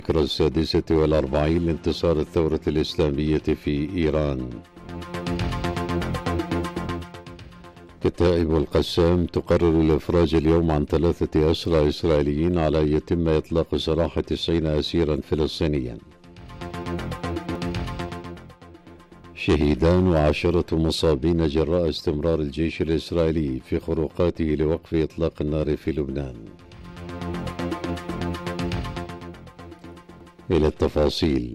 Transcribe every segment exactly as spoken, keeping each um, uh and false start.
الذكرى السادسة والأربعين لانتصار الثورة الإسلامية في إيران. كتائب القسام تقرر الإفراج اليوم عن ثلاثة أسرى إسرائيليين على أن يتم إطلاق سراح تسعين أسيرا فلسطينيا. شهيدان وعشرة مصابين جراء استمرار الجيش الإسرائيلي في خروقاته لوقف إطلاق النار في لبنان. إلى التفاصيل.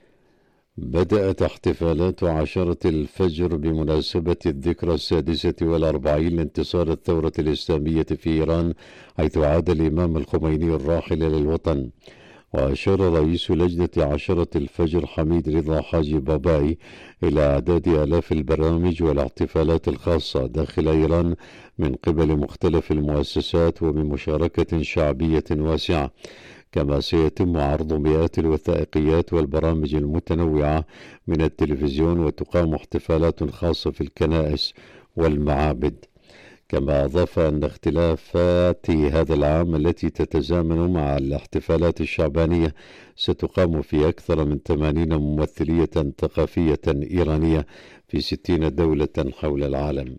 بدأت احتفالات عشرة الفجر بمناسبة الذكرى السادسة والأربعين لانتصار الثورة الإسلامية في إيران، حيث عاد الإمام الخميني الراحل للوطن. وأشار رئيس لجنة عشرة الفجر حميد رضا حاجي باباي إلى إعداد آلاف البرامج والاحتفالات الخاصة داخل إيران من قبل مختلف المؤسسات وبمشاركة شعبية واسعة، كما سيتم عرض مئات الوثائقيات والبرامج المتنوعة من التلفزيون، وتقام احتفالات خاصة في الكنائس والمعابد. كما أضاف أن اختلافات هذا العام التي تتزامن مع الاحتفالات الشعبانية ستقام في أكثر من ثمانين ممثلية ثقافية إيرانية في ستين دولة حول العالم.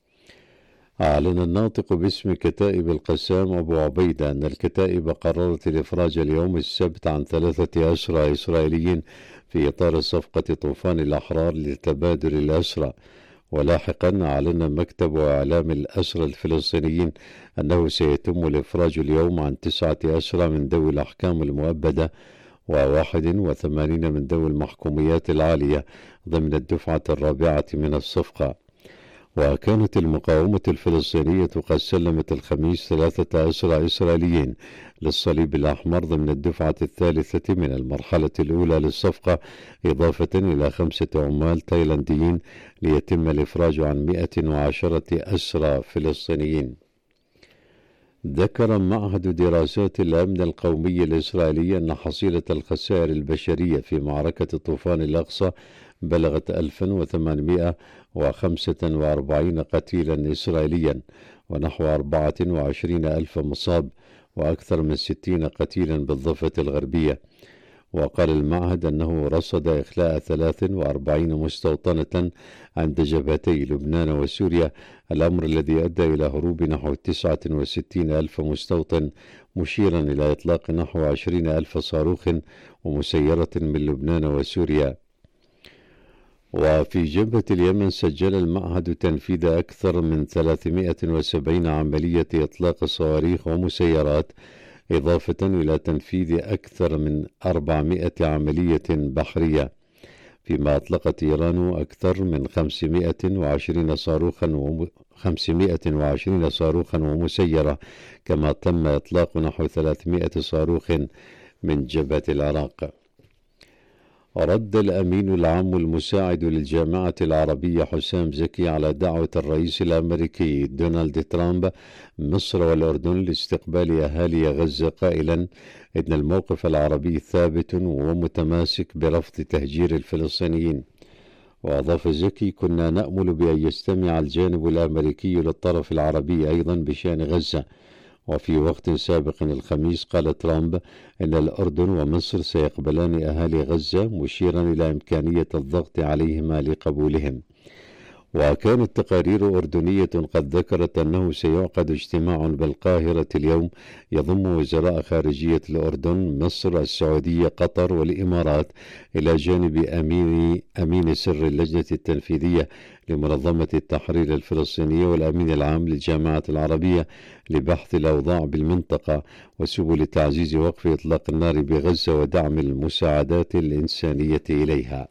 أعلن الناطق باسم كتائب القسام أبو عبيدة أن الكتائب قررت الإفراج اليوم السبت عن ثلاثة أسرى إسرائيليين في إطار صفقة طوفان الأحرار لتبادل الأسرى. ولاحقا أعلن مكتب إعلام الأسرى الفلسطينيين أنه سيتم الإفراج اليوم عن تسعة أسرى من ذوي الأحكام المؤبدة وواحد وثمانين من ذوي المحكوميات العالية ضمن الدفعة الرابعة من الصفقة. وكانت المقاومة الفلسطينية قد سلمت الخميس ثلاثة أسرى إسرائيليين للصليب الأحمر ضمن الدفعة الثالثة من المرحلة الأولى للصفقة، إضافة إلى خمسة عمال تايلانديين، ليتم الإفراج عن مئة وعشرة أسرى فلسطينيين. ذكر معهد دراسات الأمن القومي الإسرائيلي أن حصيلة الخسائر البشرية في معركة طوفان الأقصى بلغت ألف وثمانمئة وخمسة وأربعين قتيلا إسرائيليا، ونحو أربعة وعشرين ألف مصاب، وأكثر من ستين قتيلا بالضفة الغربية. وقال المعهد أنه رصد إخلاء ثلاث وأربعين مستوطنة عند جبهتي لبنان وسوريا، الأمر الذي أدى إلى هروب نحو تسعة وستين ألف مستوطن، مشيرا إلى إطلاق نحو عشرين ألف صاروخ ومسيرة من لبنان وسوريا. وفي جبهة اليمن سجل المعهد تنفيذ أكثر من ثلاثمئة وسبعين عملية إطلاق صواريخ ومسيرات، إضافة إلى تنفيذ أكثر من أربعمئة عملية بحرية، فيما أطلقت إيران أكثر من خمسمئة وعشرين صاروخا وم... خمسمئة وعشرين صاروخا ومسيرة، كما تم إطلاق نحو ثلاثمئة صاروخ من جبهة العراق. رد الأمين العام المساعد للجامعة العربية حسام زكي على دعوة الرئيس الأمريكي دونالد ترامب مصر والأردن لاستقبال أهالي غزة، قائلا إن الموقف العربي ثابت ومتماسك برفض تهجير الفلسطينيين. وأضاف زكي: كنا نأمل بأن يستمع الجانب الأمريكي للطرف العربي أيضا بشأن غزة. وفي وقت سابق الخميس قال ترامب إن الأردن ومصر سيقبلان أهالي غزة، مشيرا إلى إمكانية الضغط عليهما لقبولهم. وكانت تقارير أردنية قد ذكرت أنه سيعقد اجتماع بالقاهرة اليوم يضم وزراء خارجية الأردن، مصر، السعودية، قطر والإمارات، إلى جانب أمين أمين سر اللجنة التنفيذية لمنظمة التحرير الفلسطينية والأمين العام للجامعة العربية، لبحث الأوضاع بالمنطقة وسبل تعزيز وقف إطلاق النار بغزة ودعم المساعدات الإنسانية إليها.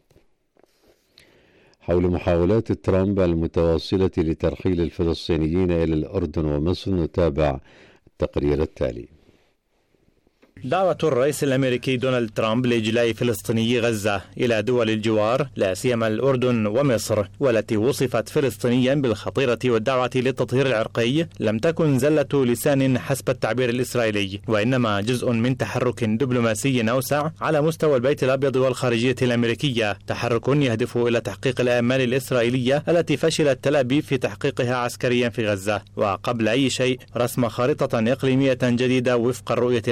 حول محاولات ترامب المتواصلة لترحيل الفلسطينيين إلى الأردن ومصر، نتابع التقرير التالي. دعوة الرئيس الأمريكي دونالد ترامب لإجلاء فلسطيني غزة إلى دول الجوار، لا سيما الأردن ومصر، والتي وصفت فلسطينيا بالخطيرة والدعوة للتطهير العرقي، لم تكن زلة لسان حسب التعبير الإسرائيلي، وإنما جزء من تحرك دبلوماسي أوسع على مستوى البيت الأبيض والخارجية الأمريكية، تحرك يهدف إلى تحقيق الآمال الإسرائيلية التي فشلت تل أبيب في تحقيقها عسكريا في غزة. وقبل أي شيء رسم خارطة إقليمية جديدة وفق الرؤية الأمريكية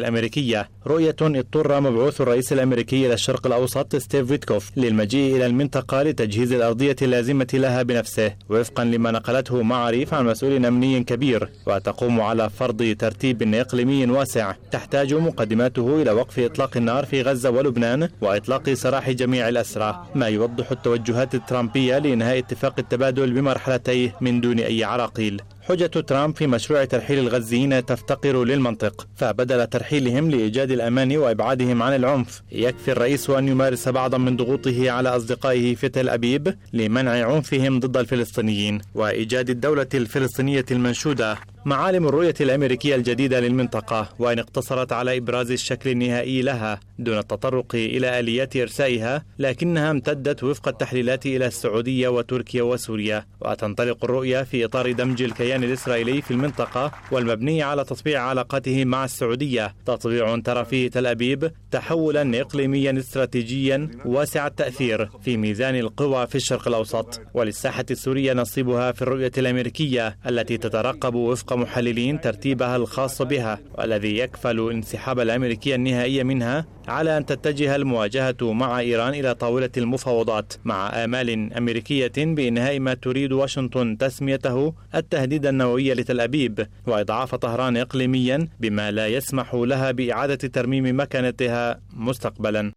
الأمريكية، رؤية اضطر مبعوث الرئيس الأمريكي إلى الشرق الأوسط ستيف ويتكوف للمجيء إلى المنطقة لتجهيز الأرضية اللازمة لها بنفسه، وفقا لما نقلته معاريف عن مسؤول أمني كبير، وتقوم على فرض ترتيب إقليمي واسع تحتاج مقدماته إلى وقف إطلاق النار في غزة ولبنان وإطلاق سراح جميع الأسرى، ما يوضح التوجهات الترامبية لإنهاء اتفاق التبادل بمرحلتيه من دون أي عراقيل. حجة ترامب في مشروع ترحيل الغزيين تفتقر للمنطق، فبدل ترحيلهم لإيجاد الأمان وإبعادهم عن العنف يكفي الرئيس أن يمارس بعضا من ضغوطه على أصدقائه في تل أبيب لمنع عنفهم ضد الفلسطينيين وإيجاد الدولة الفلسطينية المنشودة. معالم الرؤية الأمريكية الجديدة للمنطقة، وإن اقتصرت على إبراز الشكل النهائي لها دون التطرق إلى آليات إرسائها، لكنها امتدت وفق التحليلات إلى السعودية وتركيا وسوريا، وتنطلق الرؤية في إطار دمج الكيان الإسرائيلي في المنطقة والمبني على تطبيع علاقاته مع السعودية، تطبيع ترى فيه تل أبيب تحولا إقليميا استراتيجيا واسع التأثير في ميزان القوى في الشرق الأوسط. وللساحة السورية نصيبها في الرؤية الأمريكية التي تترقب وفق محللين ترتيبها الخاص بها، والذي يكفل انسحاب الأمريكية النهائي منها على أن تتجه المواجهة مع إيران إلى طاولة المفاوضات، مع آمال أمريكية بإنهاء ما تريد واشنطن تسميته التهديد النووي لتل أبيب وإضعاف طهران إقليميا، بما لا يسمح لها بإعادة ترميم مكانتها مستقبلا.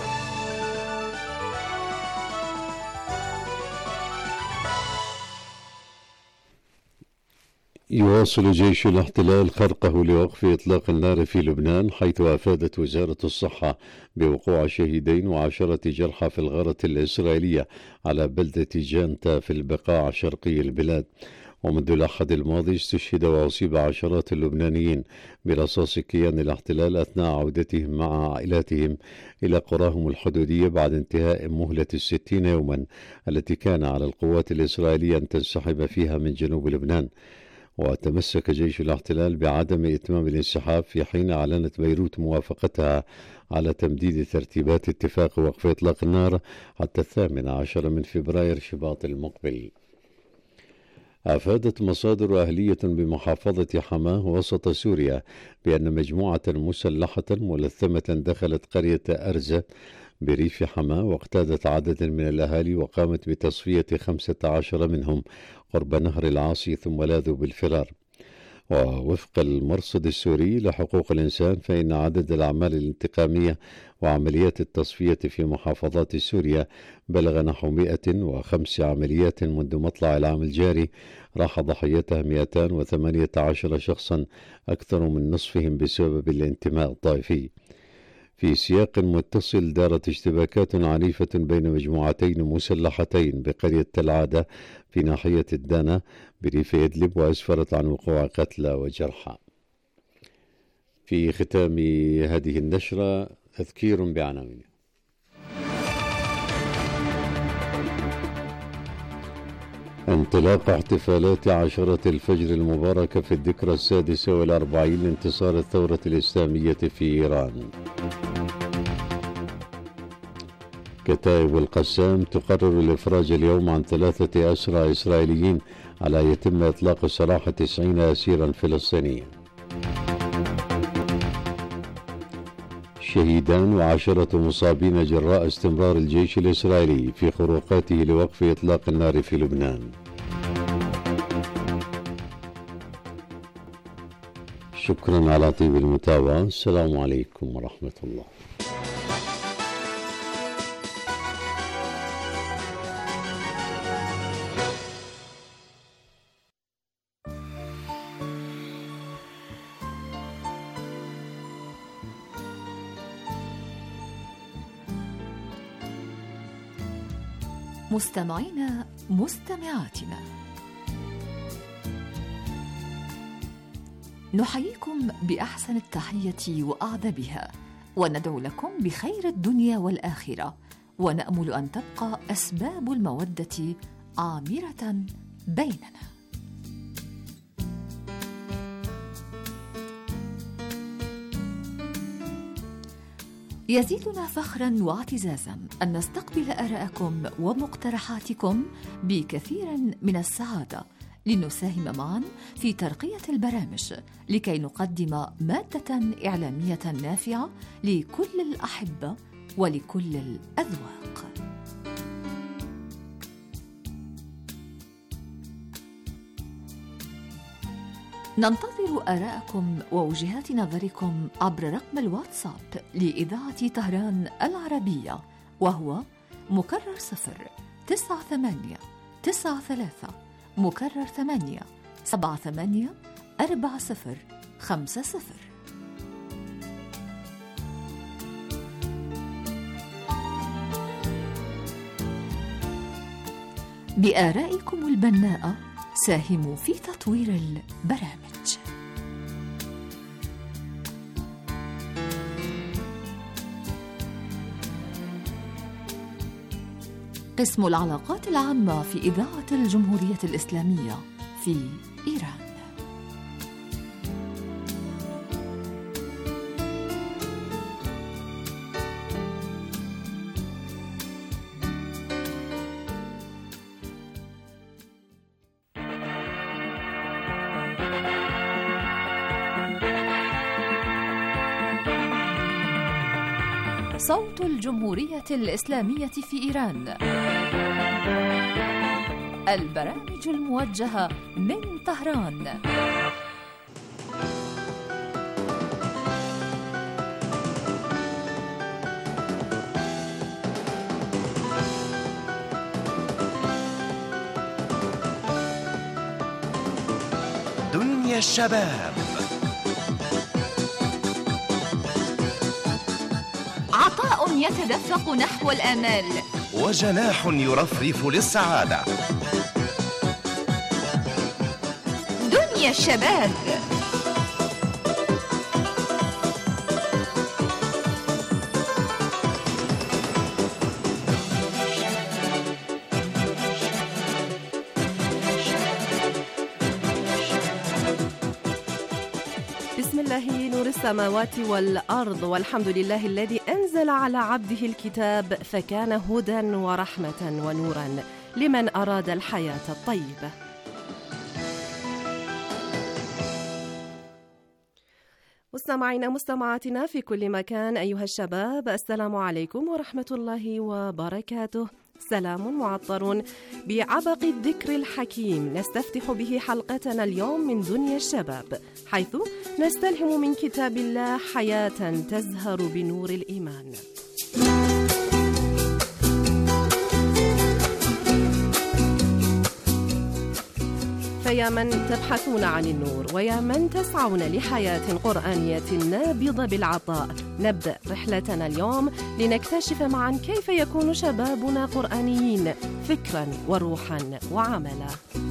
يواصل جيش الاحتلال خرقه لوقف إطلاق النار في لبنان، حيث أفادت وزارة الصحة بوقوع شهيدين وعشرة جرحى في الغارة الإسرائيلية على بلدة جانتا في البقاع شرقي البلاد. ومنذ الأحد الماضي استشهد وأصيب عشرات اللبنانيين برصاص كيان الاحتلال أثناء عودتهم مع عائلاتهم إلى قراهم الحدودية بعد انتهاء مهلة الستين يوما التي كان على القوات الإسرائيلية أن تنسحب فيها من جنوب لبنان. وتمسك جيش الاحتلال بعدم إتمام الانسحاب في حين أعلنت بيروت موافقتها على تمديد ترتيبات اتفاق وقف إطلاق النار حتى الثامن عشر من فبراير شباط المقبل. أفادت مصادر أهلية بمحافظة حماه وسط سوريا بأن مجموعة مسلحة ملثمة دخلت قرية أرزة بريف حماه واقتادت عدد من الأهالي وقامت بتصفية خمسة عشر منهم قرب نهر العاصي ثم لاذوا بالفرار. ووفق المرصد السوري لحقوق الإنسان فإن عدد الأعمال الانتقامية وعمليات التصفية في محافظات سوريا بلغ نحو مئة وخمس عمليات منذ مطلع العام الجاري، راح ضحيتها مئتان وثمانية عشر شخصا، أكثر من نصفهم بسبب الانتماء الطائفي. في سياق متصل دارت اشتباكات عنيفة بين مجموعتين مسلحتين بقرية تل عادة في ناحية الدانا بريف إدلب، وأسفرت عن وقوع قتلى وجرحى. في ختام هذه النشرة تذكير بعناوينها. انطلاق احتفالات عشرة الفجر المباركة في الذكرى السادسة والأربعين لانتصار الثورة الإسلامية في إيران. كتائب القسام تقرر الإفراج اليوم عن ثلاثة أسرى إسرائيليين على يتم إطلاق سراح تسعين أسيرا فلسطينيا. شهيدان وعشرة مصابين جراء استمرار الجيش الإسرائيلي في خروقاته لوقف إطلاق النار في لبنان. شكرا على طيب المتابعة. السلام عليكم ورحمة الله. مستمعينا مستمعاتنا، نحييكم بأحسن التحية وأعذبها، وندعو لكم بخير الدنيا والآخرة، ونأمل أن تبقى أسباب المودة عامرة بيننا. يزيدنا فخراً واعتزازاً أن نستقبل آراءكم ومقترحاتكم بكثير من السعادة لنساهم معا في ترقية البرامج لكي نقدم مادة إعلامية نافعة لكل الأحبة ولكل الأذواق. ننتظر آراءكم ووجهات نظركم عبر رقم الواتساب لإذاعة طهران العربية، وهو مكرر صفر تسعة ثمانية تسعة ثلاثة مكرر ثمانية سبعة ثمانية أربعة صفر خمسة صفر. بآرائكم البناءة ساهموا في تطوير البرامج. قسم العلاقات العامة في إذاعة الجمهورية الإسلامية في إيران. صوت الجمهورية الإسلامية في إيران، البرامج الموجهة من طهران. دنيا الشباب، عطاء يتدفق نحو الآمال، وجناح يرفرف للسعادة. دنيا الشباب. بسم الله نور السماوات والأرض، والحمد لله الذي أنزل على عبده الكتاب فكان هدى ورحمة ونورا لمن أراد الحياة الطيبة. مستمعينا مستمعاتنا في كل مكان، أيها الشباب، السلام عليكم ورحمة الله وبركاته. سلام معطر بعبق الذكر الحكيم نستفتح به حلقتنا اليوم من دنيا الشباب، حيث نستلهم من كتاب الله حياة تزهر بنور الإيمان. فيا من تبحثون عن النور، ويا من تسعون لحياة قرآنية نابضة بالعطاء، نبدأ رحلتنا اليوم لنكتشف معا كيف يكون شبابنا قرآنيين فكرا وروحا وعملا.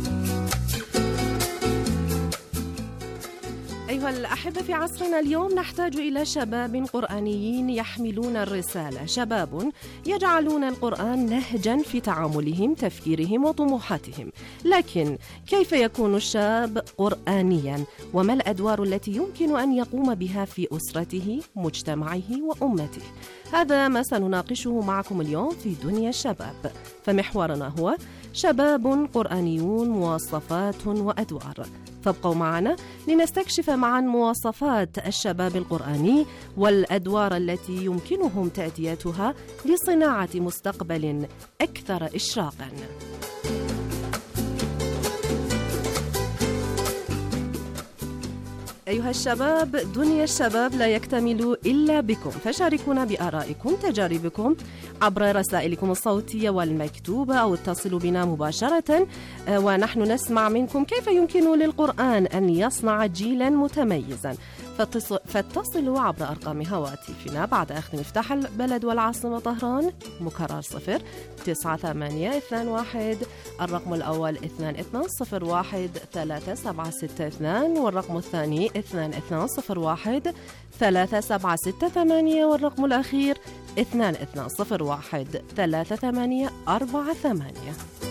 أيها الأحبة، في عصرنا اليوم نحتاج إلى شباب قرآنيين يحملون الرسالة، شباب يجعلون القرآن نهجا في تعاملهم، تفكيرهم وطموحاتهم. لكن كيف يكون الشاب قرآنيا؟ وما الأدوار التي يمكن أن يقوم بها في أسرته، مجتمعه وأمته؟ هذا ما سنناقشه معكم اليوم في دنيا الشباب، فمحورنا هو شباب قرآنيون، مواصفات وأدوار. فابقوا معنا لنستكشف معا مواصفات الشباب القرآني والأدوار التي يمكنهم تأديتها لصناعة مستقبل أكثر إشراقا. أيها الشباب، دنيا الشباب لا يكتمل إلا بكم، فشاركونا بآرائكم، تجاربكم عبر رسائلكم الصوتية والمكتوبة، أو اتصلوا بنا مباشرة ونحن نسمع منكم كيف يمكن للقرآن أن يصنع جيلا متميزا. فاتصلوا عبر أرقام هواتفنا بعد أخذ مفتاح البلد والعاصمة طهران، مكرر صفر تسعة ثمانية اثنان واحد، الرقم الأول اثنان اثنان صفر واحد ثلاثة سبعة ستة اثنان، والرقم الثاني اثنان اثنان صفر واحد ثلاثة سبعة ستة ثمانية، والرقم الأخير اثنان اثنان صفر واحد ثلاثة ثمانية أربعة ثمانية.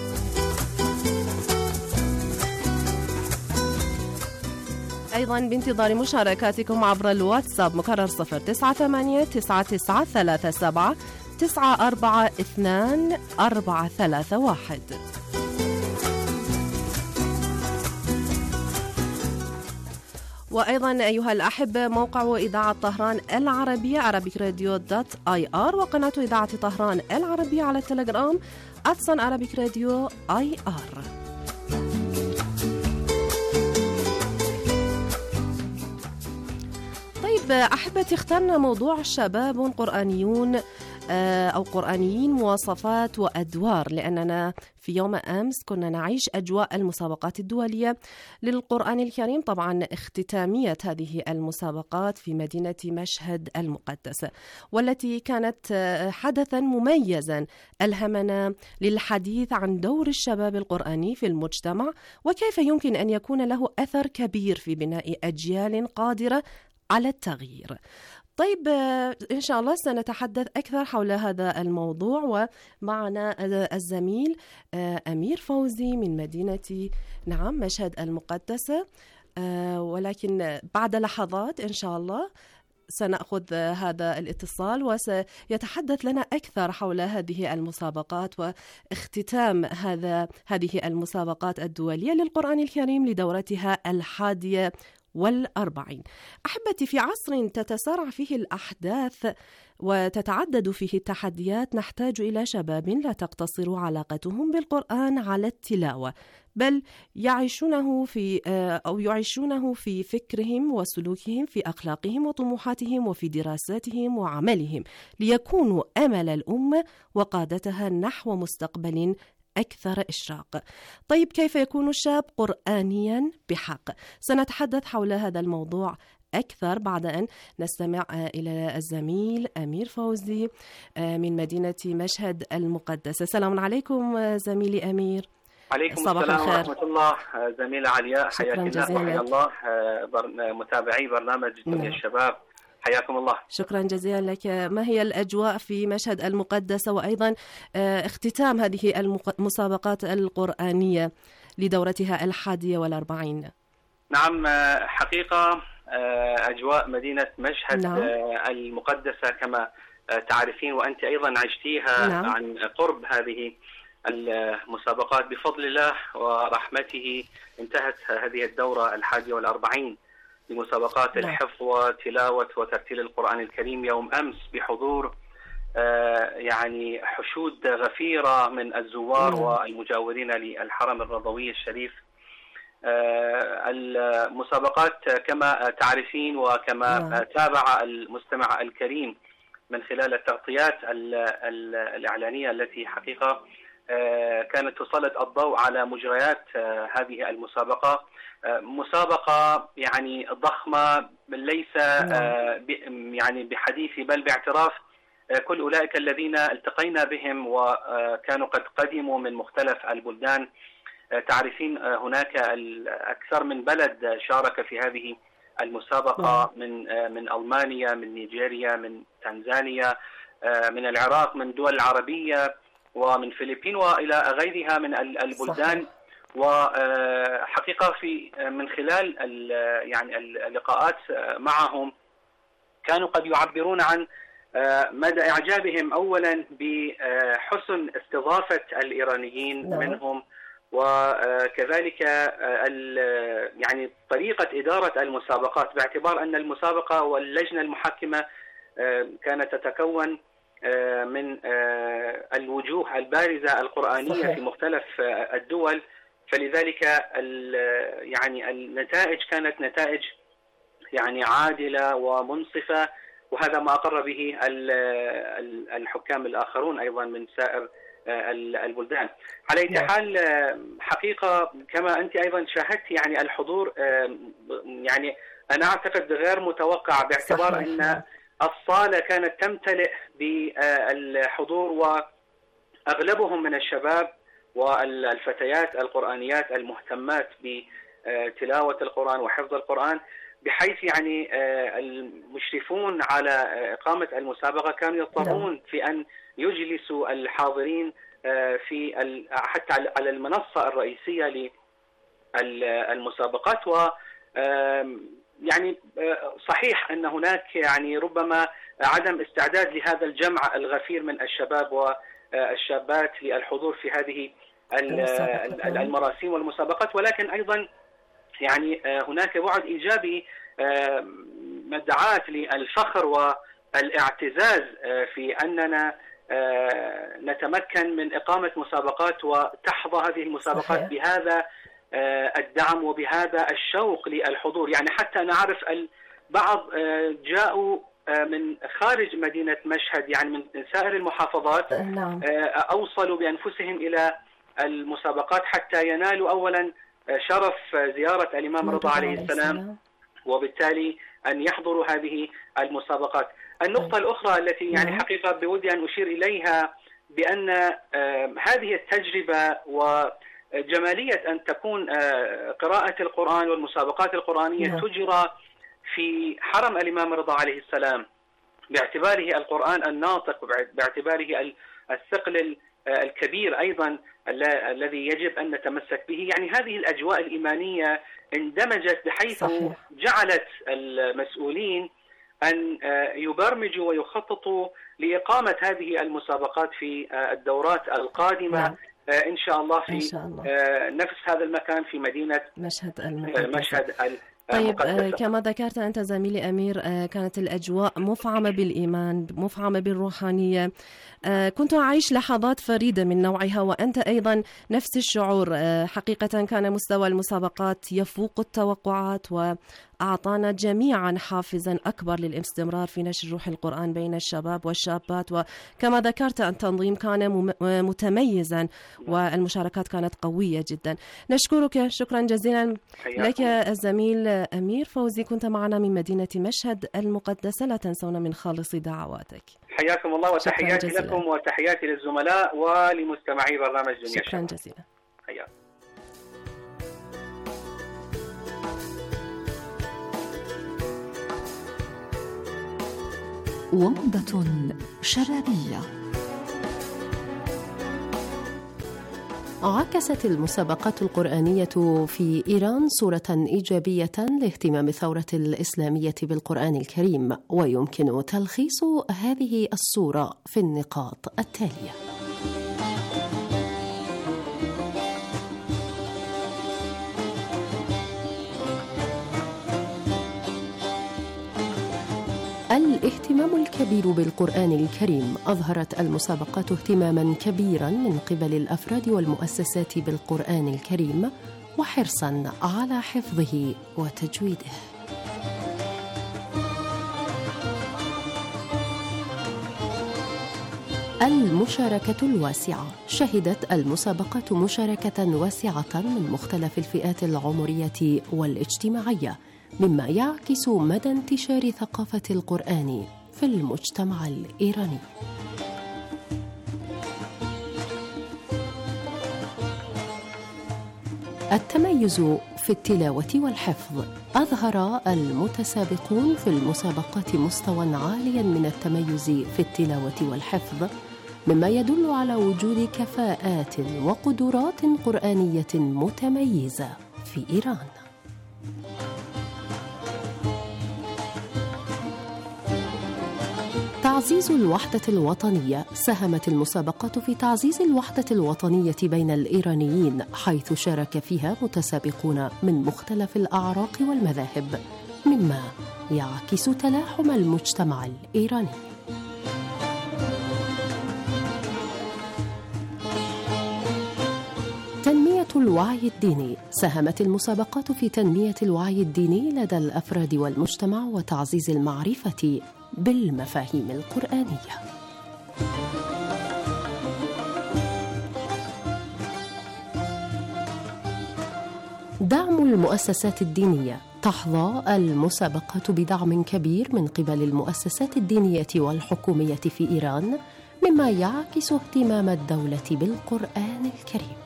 أيضا بانتظار مشاركاتكم عبر الواتساب، مكرر صفر تسعة ثمانية تسعة تسعة ثلاثة سبعة تسعة أربعة اثنان أربعة ثلاثة واحد. وأيضا أيها الأحبة موقع إذاعة طهران العربية عربيك راديو دوت آي آر، وقناة إذاعة طهران العربية على التليجرام أتسن عربيك راديو آي آر. طيب أحبتي، اخترنا موضوع شباب قرآنيون أو قرآنيين، مواصفات وأدوار، لأننا في يوم أمس كنا نعيش أجواء المسابقات الدولية للقرآن الكريم، طبعا اختتامية هذه المسابقات في مدينة مشهد المقدسة، والتي كانت حدثا مميزا ألهمنا للحديث عن دور الشباب القرآني في المجتمع، وكيف يمكن أن يكون له أثر كبير في بناء أجيال قادرة على التغيير. طيب إن شاء الله سنتحدث أكثر حول هذا الموضوع، ومعنا الزميل أمير فوزي من مدينة نعم مشهد المقدسة، ولكن بعد لحظات إن شاء الله سنأخذ هذا الاتصال وسيتحدث لنا أكثر حول هذه المسابقات واختتام هذا هذه المسابقات الدولية للقرآن الكريم لدورتها الحادية والأربعين. أحبتي، في عصر تتسارع فيه الأحداث وتتعدد فيه التحديات، نحتاج إلى شباب لا تقتصر علاقتهم بالقرآن على التلاوة، بل يعيشونه في أو يعيشونه في فكرهم وسلوكهم، في أخلاقهم وطموحاتهم، وفي دراساتهم وعملهم، ليكونوا أمل الأمة وقادتها نحو مستقبل أكثر إشراق. طيب، كيف يكون الشاب قرآنيا بحق؟ سنتحدث حول هذا الموضوع أكثر بعد أن نستمع إلى الزميل أمير فوزي من مدينة مشهد المقدسة. السلام عليكم زميلي أمير. عليكم السلام ورحمة الله زميلة علياء، حياك الله وحيا الله متابعي برنامج دنيا الشباب، حياكم الله. شكرا جزيلا لك. ما هي الأجواء في مشهد المقدسة، وأيضا اختتام هذه المسابقات القرآنية لدورتها الحادية والأربعين؟ نعم، حقيقة أجواء مدينة مشهد نعم. المقدسة كما تعرفين وأنت أيضا عشتيها نعم. عن قرب هذه المسابقات بفضل الله ورحمته انتهت هذه الدورة الحادية والأربعين لمسابقات نعم. الحفظ وتلاوة وترتيل القرآن الكريم يوم أمس بحضور يعني حشود غفيرة من الزوار نعم. والمجاورين للحرم الرضوي الشريف. المسابقات كما تعرفين وكما نعم. تابع المستمع الكريم من خلال التغطيات الإعلانية التي حقيقة كانت تسلط الضوء على مجريات هذه المسابقة، مسابقة يعني ضخمة ليس يعني بحديث بل باعتراف كل أولئك الذين التقينا بهم وكانوا قد قدموا من مختلف البلدان. تعرفين هناك أكثر من بلد شارك في هذه المسابقة، من من ألمانيا، من نيجيريا، من تنزانيا، من العراق، من دول العربية ومن فلبين وإلى غيرها من البلدان. وحقيقة في من خلال يعني اللقاءات معهم كانوا قد يعبرون عن مدى إعجابهم أولا بحسن استضافة الإيرانيين نعم. منهم، وكذلك يعني طريقة إدارة المسابقات، باعتبار أن المسابقة واللجنة المحكمة كانت تتكون من الوجوه البارزة القرآنية صحيح. في مختلف الدول، فلذلك يعني النتائج كانت نتائج يعني عادلة ومنصفة، وهذا ما أقر به الحكام الآخرون أيضا من سائر البلدان. على أي حال حقيقة كما أنت أيضا شاهدت يعني الحضور يعني أنا أعتقد غير متوقع، باعتبار صحيح. أن الصالة كانت تمتلئ بالحضور وأغلبهم من الشباب والفتيات القرآنيات المهتمات بتلاوة القرآن وحفظ القرآن، بحيث يعني المشرفون على إقامة المسابقة كانوا يضطرون في أن يجلسوا الحاضرين في حتى على المنصة الرئيسية للمسابقات. و يعني صحيح أن هناك يعني ربما عدم استعداد لهذا الجمع الغفير من الشباب والشابات للحضور في هذه المراسيم والمسابقات، ولكن أيضا يعني هناك بعد إيجابي مدعاة للفخر والاعتزاز في أننا نتمكن من إقامة مسابقات وتحظى هذه المسابقات صحيح. بهذا الدعم وبهذا الشوق للحضور. يعني حتى نعرف البعض جاءوا من خارج مدينة مشهد، يعني من سائر المحافظات نعم. أوصلوا بأنفسهم إلى المسابقات حتى ينالوا أولا شرف زيارة الإمام رضا عليه السلام، وبالتالي أن يحضروا هذه المسابقات. النقطة الأخرى التي يعني حقيقة بودي أن أشير إليها بأن هذه التجربة وجمالية أن تكون قراءة القرآن والمسابقات القرآنية تجرى في حرم الإمام رضا عليه السلام، باعتباره القرآن الناطق وباعتباره الثقل الكبير أيضا الذي يجب أن نتمسك به. يعني هذه الأجواء الإيمانية اندمجت بحيث صحيح. جعلت المسؤولين أن يبرمجوا ويخططوا لإقامة هذه المسابقات في الدورات القادمة نعم. إن شاء الله في شاء الله. نفس هذا المكان في مدينة مشهد مشهد طيب آه كما ذكرت أنت زميلي أمير، آه كانت الأجواء مفعمة بالإيمان، مفعمة بالروحانية. آه كنت أعيش لحظات فريدة من نوعها، وأنت أيضا نفس الشعور. آه حقيقة كان مستوى المسابقات يفوق التوقعات، وأعطانا جميعا حافزا أكبر للاستمرار في نشر روح القرآن بين الشباب والشابات. وكما ذكرت التنظيم كان متميزا والمشاركات كانت قوية جدا. نشكرك شكرا جزيلا لك الزميل أمير فوزي، كنت معنا من مدينة مشهد المقدسة. لا تنسونا من خالص دعواتك. حياكم الله وتحياتي لكم وتحياتي للزملاء ولمستمعي برنامج دنيا الشباب. شكرا جزيلا. حياك. ومضة شبابية. عكست المسابقات القرآنية في إيران صورة إيجابية لاهتمام الثورة الإسلامية بالقرآن الكريم، ويمكن تلخيص هذه الصورة في النقاط التالية. الاهتمام الكبير بالقرآن الكريم. أظهرت المسابقات اهتماما كبيرا من قبل الأفراد والمؤسسات بالقرآن الكريم، وحرصا على حفظه وتجويده. المشاركة الواسعة. شهدت المسابقات مشاركة واسعة من مختلف الفئات العمرية والاجتماعية، مما يعكس مدى انتشار ثقافة القرآن في المجتمع الإيراني. التميز في التلاوة والحفظ. أظهر المتسابقون في المسابقات مستوى عاليا من التميز في التلاوة والحفظ، مما يدل على وجود كفاءات وقدرات قرآنية متميزة في إيران. تعزيز الوحدة الوطنية. ساهمت المسابقات في تعزيز الوحدة الوطنية بين الإيرانيين، حيث شارك فيها متسابقون من مختلف الأعراق والمذاهب، مما يعكس تلاحم المجتمع الإيراني. تنمية الوعي الديني. ساهمت المسابقات في تنمية الوعي الديني لدى الأفراد والمجتمع وتعزيز المعرفة بالمفاهيم القرآنية. دعم المؤسسات الدينية. تحظى المسابقات بدعم كبير من قبل المؤسسات الدينية والحكومية في إيران، مما يعكس اهتمام الدولة بالقرآن الكريم.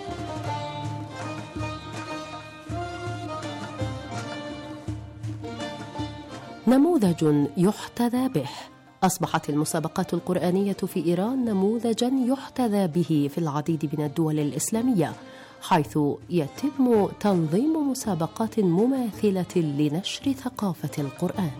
نموذج يحتذى به. أصبحت المسابقات القرآنية في إيران نموذجاً يحتذى به في العديد من الدول الإسلامية، حيث يتم تنظيم مسابقات مماثلة لنشر ثقافة القرآن.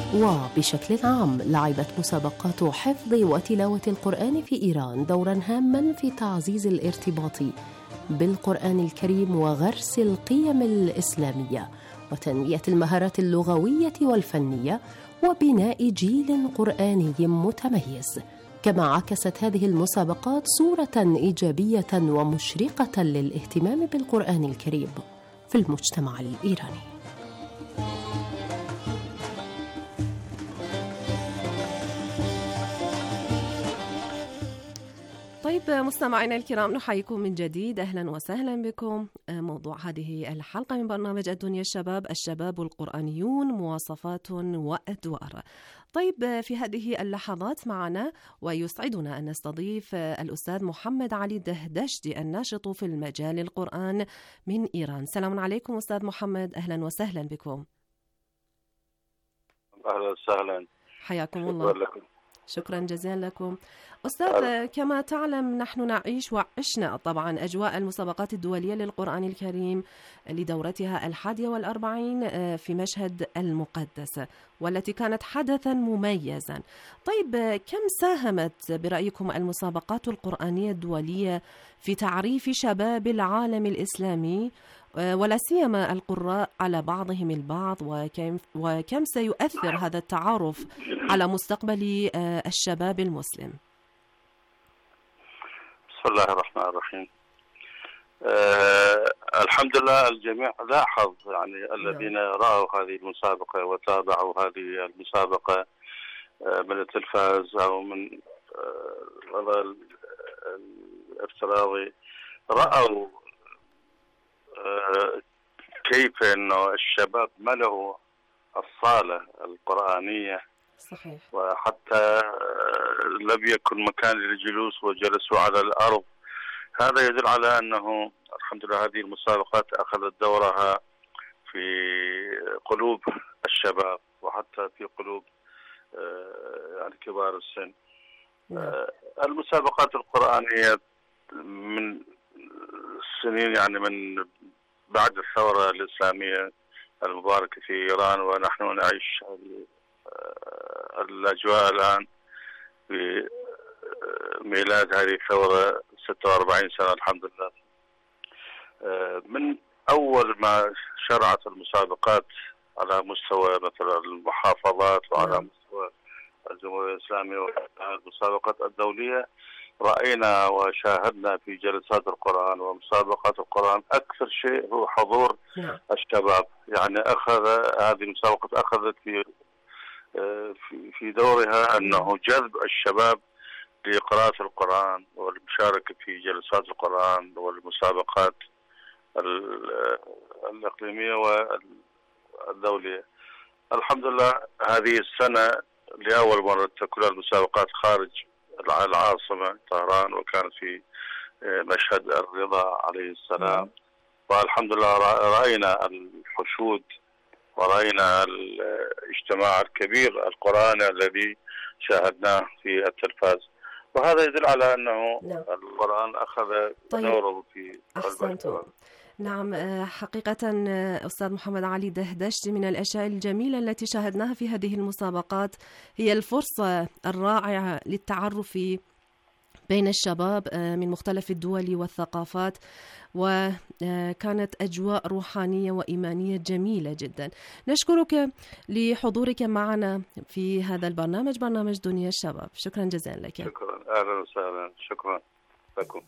وبشكل عام لعبت مسابقات حفظ وتلاوة القرآن في إيران دورا هاما في تعزيز الارتباط بالقرآن الكريم وغرس القيم الإسلامية وتنمية المهارات اللغوية والفنية وبناء جيل قرآني متميز. كما عكست هذه المسابقات صورة إيجابية ومشرقة للاهتمام بالقرآن الكريم في المجتمع الإيراني. طيب مستمعينا الكرام، نحييكم من جديد، أهلا وسهلا بكم. موضوع هذه الحلقة من برنامج الدنيا الشباب، الشباب القرآنيون، مواصفات وأدوار. طيب في هذه اللحظات معنا ويسعدنا أن نستضيف الأستاذ محمد علي دهدشتي الناشط في المجال القرآن من إيران. سلام عليكم أستاذ محمد، أهلا وسهلا بكم. أهلا وسهلا، حياكم الله. لكم. شكرا جزيلا لكم. أستاذ، كما تعلم نحن نعيش وعشنا طبعا أجواء المسابقات الدولية للقرآن الكريم لدورتها الحادية والأربعين في مشهد المقدس، والتي كانت حدثا مميزا. طيب كم ساهمت برأيكم المسابقات القرآنية الدولية في تعريف شباب العالم الإسلامي ولا سيما القراء على بعضهم البعض، وكم, وكم سيؤثر هذا التعارف على مستقبل الشباب المسلم؟ بسم الله الرحمن الرحيم. أه الحمد لله الجميع لاحظ، يعني الذين رأوا هذه المسابقة وتابعوا هذه المسابقة أه من التلفاز أو من الوضع أه الافتراضي، رأوا أه كيف أنه الشباب ملأوا الصالة القرآنية. صحيح. وحتى لم يكن مكان للجلوس وجلسوا على الأرض. هذا يدل على أنه الحمد لله هذه المسابقات أخذت دورها في قلوب الشباب وحتى في قلوب يعني كبار السن. المسابقات القرآنية من سنين، يعني من بعد الثورة الإسلامية المباركة في إيران، ونحن نعيش الأجواء الآن في ميلاد هذه الثورة ستة وأربعين سنة الحمد لله. من أول ما شرعت المسابقات على مستوى مثلا المحافظات وعلى مستوى الجمهورية الإسلامية والمسابقات الدولية، رأينا وشاهدنا في جلسات القرآن ومسابقات القرآن أكثر شيء هو حضور الشباب. يعني أخذ هذه المسابقة أخذت في في دورها أنه جذب الشباب لقراءة القرآن والمشاركة في جلسات القرآن والمسابقات الإقليمية والدولية. الحمد لله هذه السنة لأول مرة تكون المسابقات خارج العاصمة طهران، وكانت في مشهد الرضا عليه السلام. والحمد لله رأينا الحشود ورأينا الاجتماع الكبير القرآني الذي شاهدناه في التلفاز، وهذا يدل على أنه لا. القرآن أخذ دوره في أحسنتم. نعم، حقيقة أستاذ محمد علي دهدشتي، من الأشياء الجميلة التي شاهدناها في هذه المسابقات هي الفرصة الرائعة للتعرف بين الشباب من مختلف الدول والثقافات، وكانت أجواء روحانية وإيمانية جميلة جدا. نشكرك لحضورك معنا في هذا البرنامج، برنامج دنيا الشباب. شكرا جزيلا لك. شكرا، أهلا وسهلا، شكرا لكم.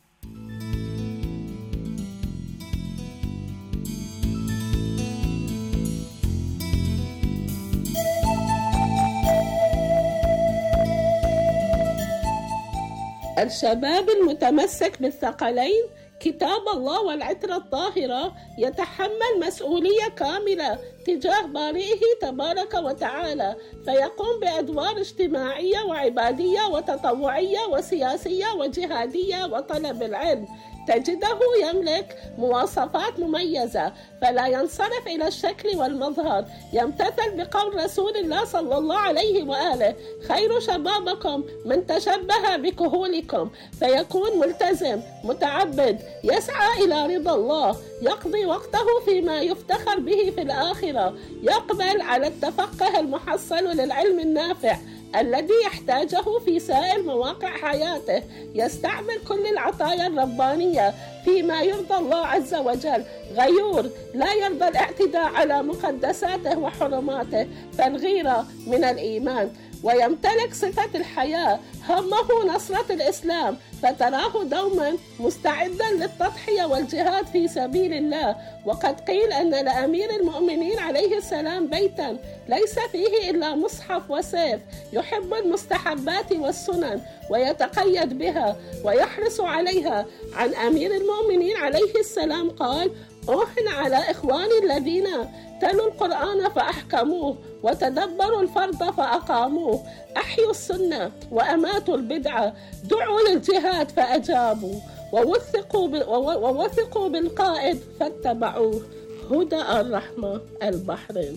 الشباب المتمسك بالثقلين كتاب الله والعترة الطاهرة يتحمل مسؤولية كاملة تجاه بارئه تبارك وتعالى، فيقوم بأدوار اجتماعية وعبادية وتطوعية وسياسية وجهادية وطلب العلم. تجده يملك مواصفات مميزة، فلا ينصرف إلى الشكل والمظهر، يمتثل بقول رسول الله صلى الله عليه وآله: خير شبابكم من تشبه بكهولكم، فيكون ملتزم متعبد يسعى إلى رضا الله، يقضي وقته فيما يفتخر به في الآخرة، يقبل على التفقه المحصل للعلم النافع الذي يحتاجه في سائر مواقع حياته، يستعمل كل العطايا الربانية فيما يرضى الله عز وجل، غيور لا يرضى الاعتداء على مقدساته وحرماته، فالغيرة من الإيمان، ويمتلك صفة الحياة، همه نصرة الإسلام، فتراه دوما مستعدا للتضحية والجهاد في سبيل الله. وقد قيل أن لأمير المؤمنين عليه السلام بيتا ليس فيه إلا مصحف وسيف، يحب المستحبات والسنن ويتقيد بها ويحرص عليها. عن أمير المؤمنين عليه السلام قال: أوحن على إخواني الذين تلوا القرآن فأحكموه وتدبروا الفرض فأقاموه، أحيوا السنة وأماتوا البدعة، دعوا للجهاد فأجابوا، ووثقوا, ووثقوا بالقائد فاتبعوه. هدى الرحمة، البحرين.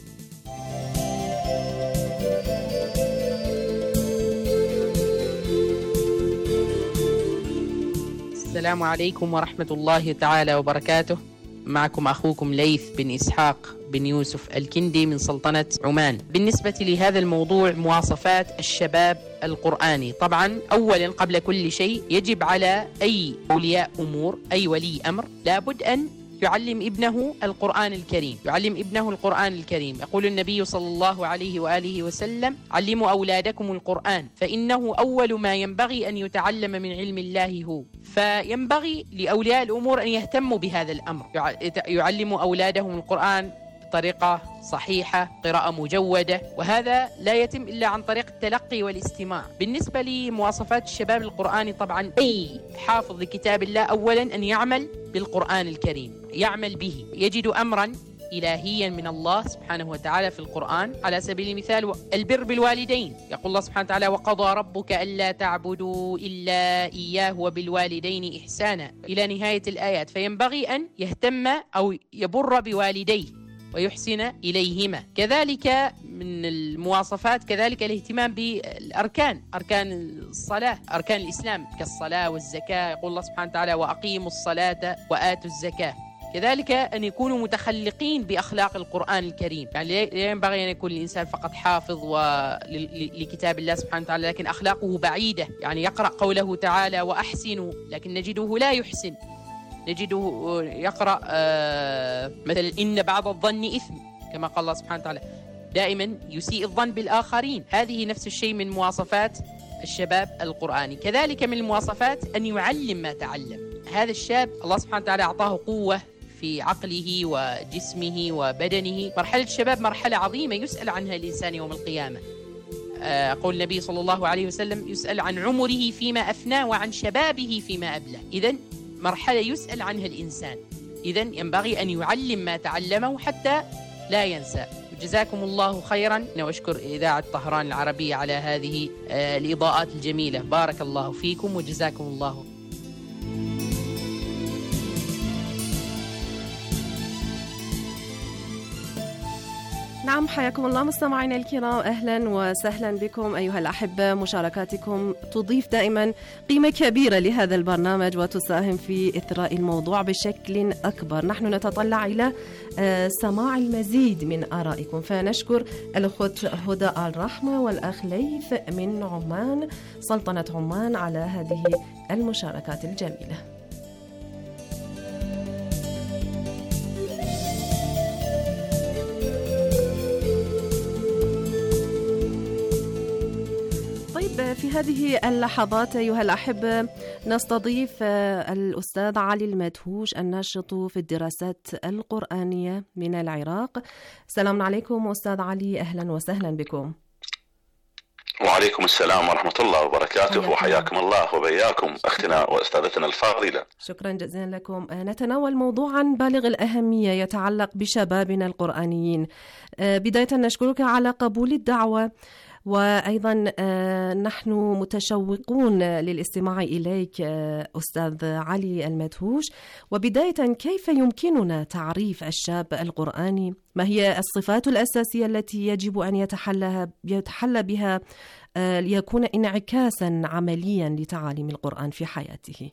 السلام عليكم ورحمة الله تعالى وبركاته. معكم أخوكم ليث بن إسحاق بن يوسف الكندي من سلطنة عمان. بالنسبة لهذا الموضوع، مواصفات الشباب القرآني، طبعا أولا قبل كل شيء يجب على أي أولياء أمور، أي ولي أمر، لابد أن يعلم ابنه القرآن الكريم، يعلم ابنه القرآن الكريم. يقول النبي صلى الله عليه وآله وسلم: علموا أولادكم القرآن فإنه أول ما ينبغي أن يتعلم من علم الله هو. فينبغي لأولياء الأمور أن يهتموا بهذا الأمر، يعلموا أولادهم القرآن بطريقة صحيحة، قراءة مجودة، وهذا لا يتم إلا عن طريق التلقي والاستماع. بالنسبة لمواصفات الشباب القرآني، طبعا أي حافظ لكتاب الله أولا أن يعمل بالقرآن الكريم، يعمل به، يجد أمرا إلهيا من الله سبحانه وتعالى في القرآن. على سبيل المثال البر بالوالدين، يقول الله سبحانه وتعالى: وقضى ربك ألا تعبدوا إلا إياه وبالوالدين إحسانا، إلى نهاية الآيات. فينبغي أن يهتم أو يبر بوالديه ويحسن إليهما. كذلك من المواصفات كذلك الاهتمام بالأركان، أركان الصلاة، أركان الإسلام كالصلاة والزكاة. يقول الله سبحانه وتعالى: وأقيموا الصلاة وآتوا الزكاة. كذلك أن يكونوا متخلقين بأخلاق القرآن الكريم، يعني لا ينبغي أن يكون الإنسان فقط حافظ لكتاب الله سبحانه وتعالى لكن أخلاقه بعيدة، يعني يقرأ قوله تعالى: وأحسنوا، لكن نجده لا يحسن، نجده يقرأ آه مثلا إن بعض الظن إثم، كما قال الله سبحانه وتعالى، دائما يسيء الظن بالآخرين. هذه نفس الشيء من مواصفات الشباب القرآني. كذلك من المواصفات أن يعلم ما تعلم. هذا الشاب الله سبحانه وتعالى أعطاه قوة في عقله وجسمه وبدنه. مرحلة الشباب مرحلة عظيمة يسأل عنها الإنسان يوم القيامة. أقول النبي صلى الله عليه وسلم: يسأل عن عمره فيما أفناه وعن شبابه فيما أبلاه. إذن مرحلة يسأل عنها الإنسان، إذن ينبغي أن يعلم ما تعلمه حتى لا ينسى. جزاكم الله خيرا، وأشكر إذاعة طهران العربية على هذه الإضاءات الجميلة. بارك الله فيكم وجزاكم الله. نعم، حياكم الله مستمعينا الكرام، أهلا وسهلا بكم أيها الأحبة. مشاركاتكم تضيف دائما قيمة كبيرة لهذا البرنامج وتساهم في إثراء الموضوع بشكل أكبر. نحن نتطلع إلى سماع المزيد من آرائكم، فنشكر الأخوة هدى الرحمة والأخ ليث من عمان، سلطنة عمان، على هذه المشاركات الجميلة. في هذه اللحظات أيها الأحبة نستضيف الأستاذ علي المدهوش، الناشط في الدراسات القرآنية من العراق. السلام عليكم أستاذ علي، أهلا وسهلا بكم. وعليكم السلام ورحمة الله وبركاته، وحياكم الله وبياكم أختنا وأستاذتنا الفاضلة. شكرا جزيلا لكم. نتناول موضوعا بالغ الأهمية يتعلق بشبابنا القرآنيين. بداية نشكرك على قبول الدعوة، وأيضا نحن متشوقون للاستماع إليك أستاذ علي المدهوش. وبداية، كيف يمكننا تعريف الشاب القرآني؟ ما هي الصفات الأساسية التي يجب أن يتحلى يتحلى بها ليكون انعكاسا عمليا لتعاليم القرآن في حياته؟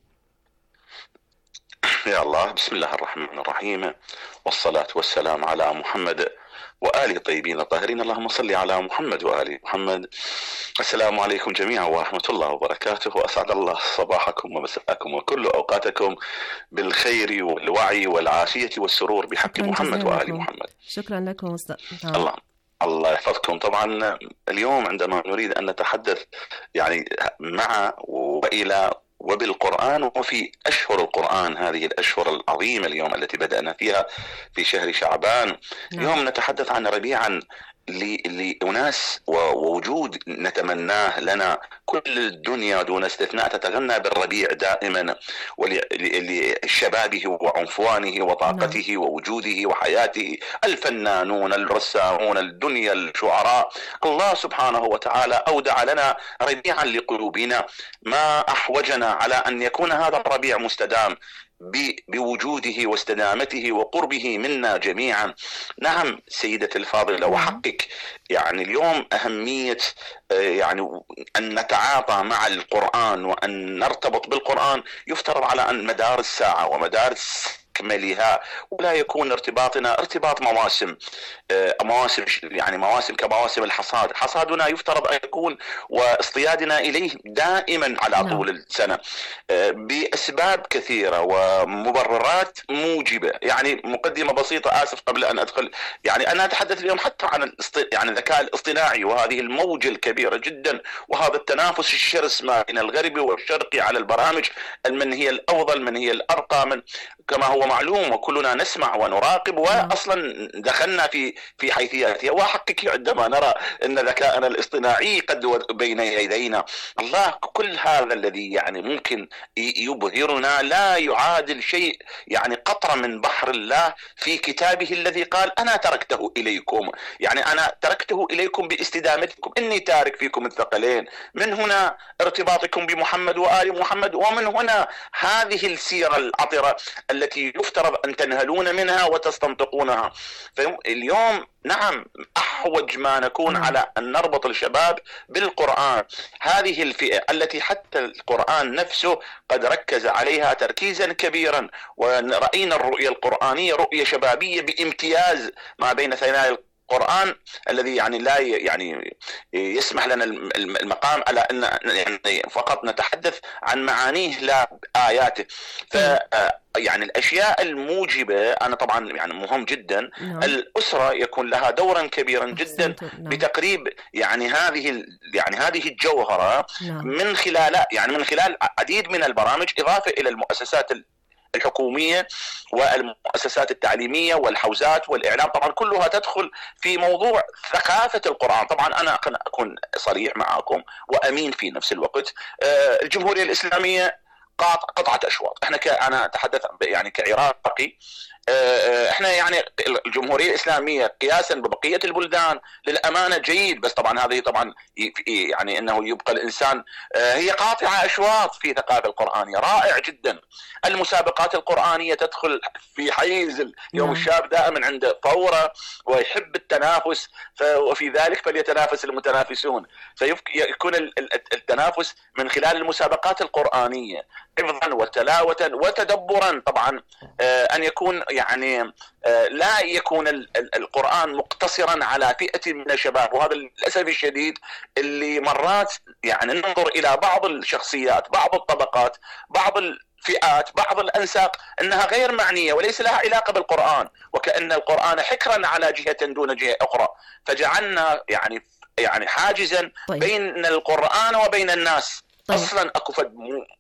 يا الله، بسم الله الرحمن الرحيم، والصلاة والسلام على محمد وآل طيبين الطاهرين، اللهم صل على محمد وآل محمد. السلام عليكم جميعا ورحمة الله وبركاته، وأسعد الله صباحكم ومساءكم وكل أوقاتكم بالخير والوعي والعافية والسرور بحق محمد وآل محمد. شكرا لكم أستاذ. الله الله يحفظكم. طبعا اليوم عندما نريد أن نتحدث يعني مع وإلى وبالقرآن وفي أشهر القرآن، هذه الأشهر العظيمة اليوم التي بدأنا فيها في شهر شعبان، اليوم نتحدث عن ربيعا لأناس ووجود نتمناه لنا كل الدنيا دون استثناء تتغنى بالربيع دائما، ولشبابه وعنفوانه وطاقته ووجوده وحياته، الفنانون، الرسامون، الدنيا، الشعراء. الله سبحانه وتعالى أودع لنا ربيعا لقلوبنا، ما أحوجنا على أن يكون هذا الربيع مستدام بوجوده واستدامته وقربه منا جميعا. نعم سيدة الفاضلة، وحقك يعني اليوم أهمية يعني أن نتعاطى مع القرآن وأن نرتبط بالقرآن يفترض على أن مدار الساعة ومدار أكملها، ولا يكون ارتباطنا ارتباط مواسم مواسم يعني مواسم كمواسم الحصاد. حصادنا يفترض أن يكون واصطيادنا إليه دائما على طول السنة بأسباب كثيرة ومبررات موجبة. يعني مقدمة بسيطة آسف قبل أن أدخل، يعني أنا أتحدث اليوم حتى عن يعني الذكاء الاصطناعي وهذه الموجة الكبيرة جدا وهذا التنافس الشرس ما بين الغربي والشرقي على البرامج، من هي الأفضل من هي الأرقى، من كما هو معلوم وكلنا نسمع ونراقب وأصلا دخلنا في في حيثياتها. وحقك عندما نرى أن ذكاءنا الاصطناعي قد بين يدينا، الله كل هذا الذي يعني ممكن يبهرنا لا يعادل شيء، يعني قطرة من بحر الله في كتابه الذي قال أنا تركته إليكم، يعني أنا تركته إليكم باستدامتكم، إني تارك فيكم الثقلين. من هنا ارتباطكم بمحمد وآل محمد، ومن هنا هذه السيرة العطرة التي يفترض أن تنهلون منها وتستنطقونها. فاليوم نعم أحوج ما نكون على أن نربط الشباب بالقرآن، هذه الفئة التي حتى القرآن نفسه قد ركز عليها تركيزا كبيرا، ورأينا الرؤية القرآنية رؤية شبابية بامتياز ما بين ثنايا القرآن الذي يعني لا يعني يسمح لنا المقام على أن يعني فقط نتحدث عن معانيه لا آياته. ف يعني الأشياء الموجبة أنا طبعا يعني مهم جدا نعم. الأسرة يكون لها دورا كبيرا جدا نعم. بتقريب يعني هذه يعني هذه الجوهرة نعم. من خلال يعني من خلال عديد من البرامج، إضافة إلى المؤسسات الحكومية والمؤسسات التعليمية والحوزات والإعلام، طبعا كلها تدخل في موضوع ثقافة القرآن. طبعا أنا أكون صريح معكم وأمين في نفس الوقت، الجمهورية الإسلامية قطعة أشواط. احنا ك... أنا أتحدث يعني كعراقي، احنا يعني الجمهورية الإسلامية قياسا ببقية البلدان للأمانة جيد، بس طبعا هذه طبعا يعني أنه يبقى الإنسان هي قاطعة أشواط في ثقافة القرآنية، رائع جدا. المسابقات القرآنية تدخل في حيز يوم الشاب دائما عنده فورة ويحب التنافس، وفي ذلك فليتنافس المتنافسون. فيكون التنافس من خلال المسابقات القرآنية حفظا وتلاوة وتدبرا، طبعا أن يكون يعني لا يكون القرآن مقتصرا على فئة من الشباب. وهذا للأسف الشديد اللي مرات يعني ننظر إلى بعض الشخصيات، بعض الطبقات، بعض الفئات، بعض الأنساق أنها غير معنية وليس لها علاقة بالقرآن، وكأن القرآن حكرا على جهة دون جهة أخرى، فجعلنا يعني يعني حاجزا طيب. بين القرآن وبين الناس. طيب. أصلا أكو فد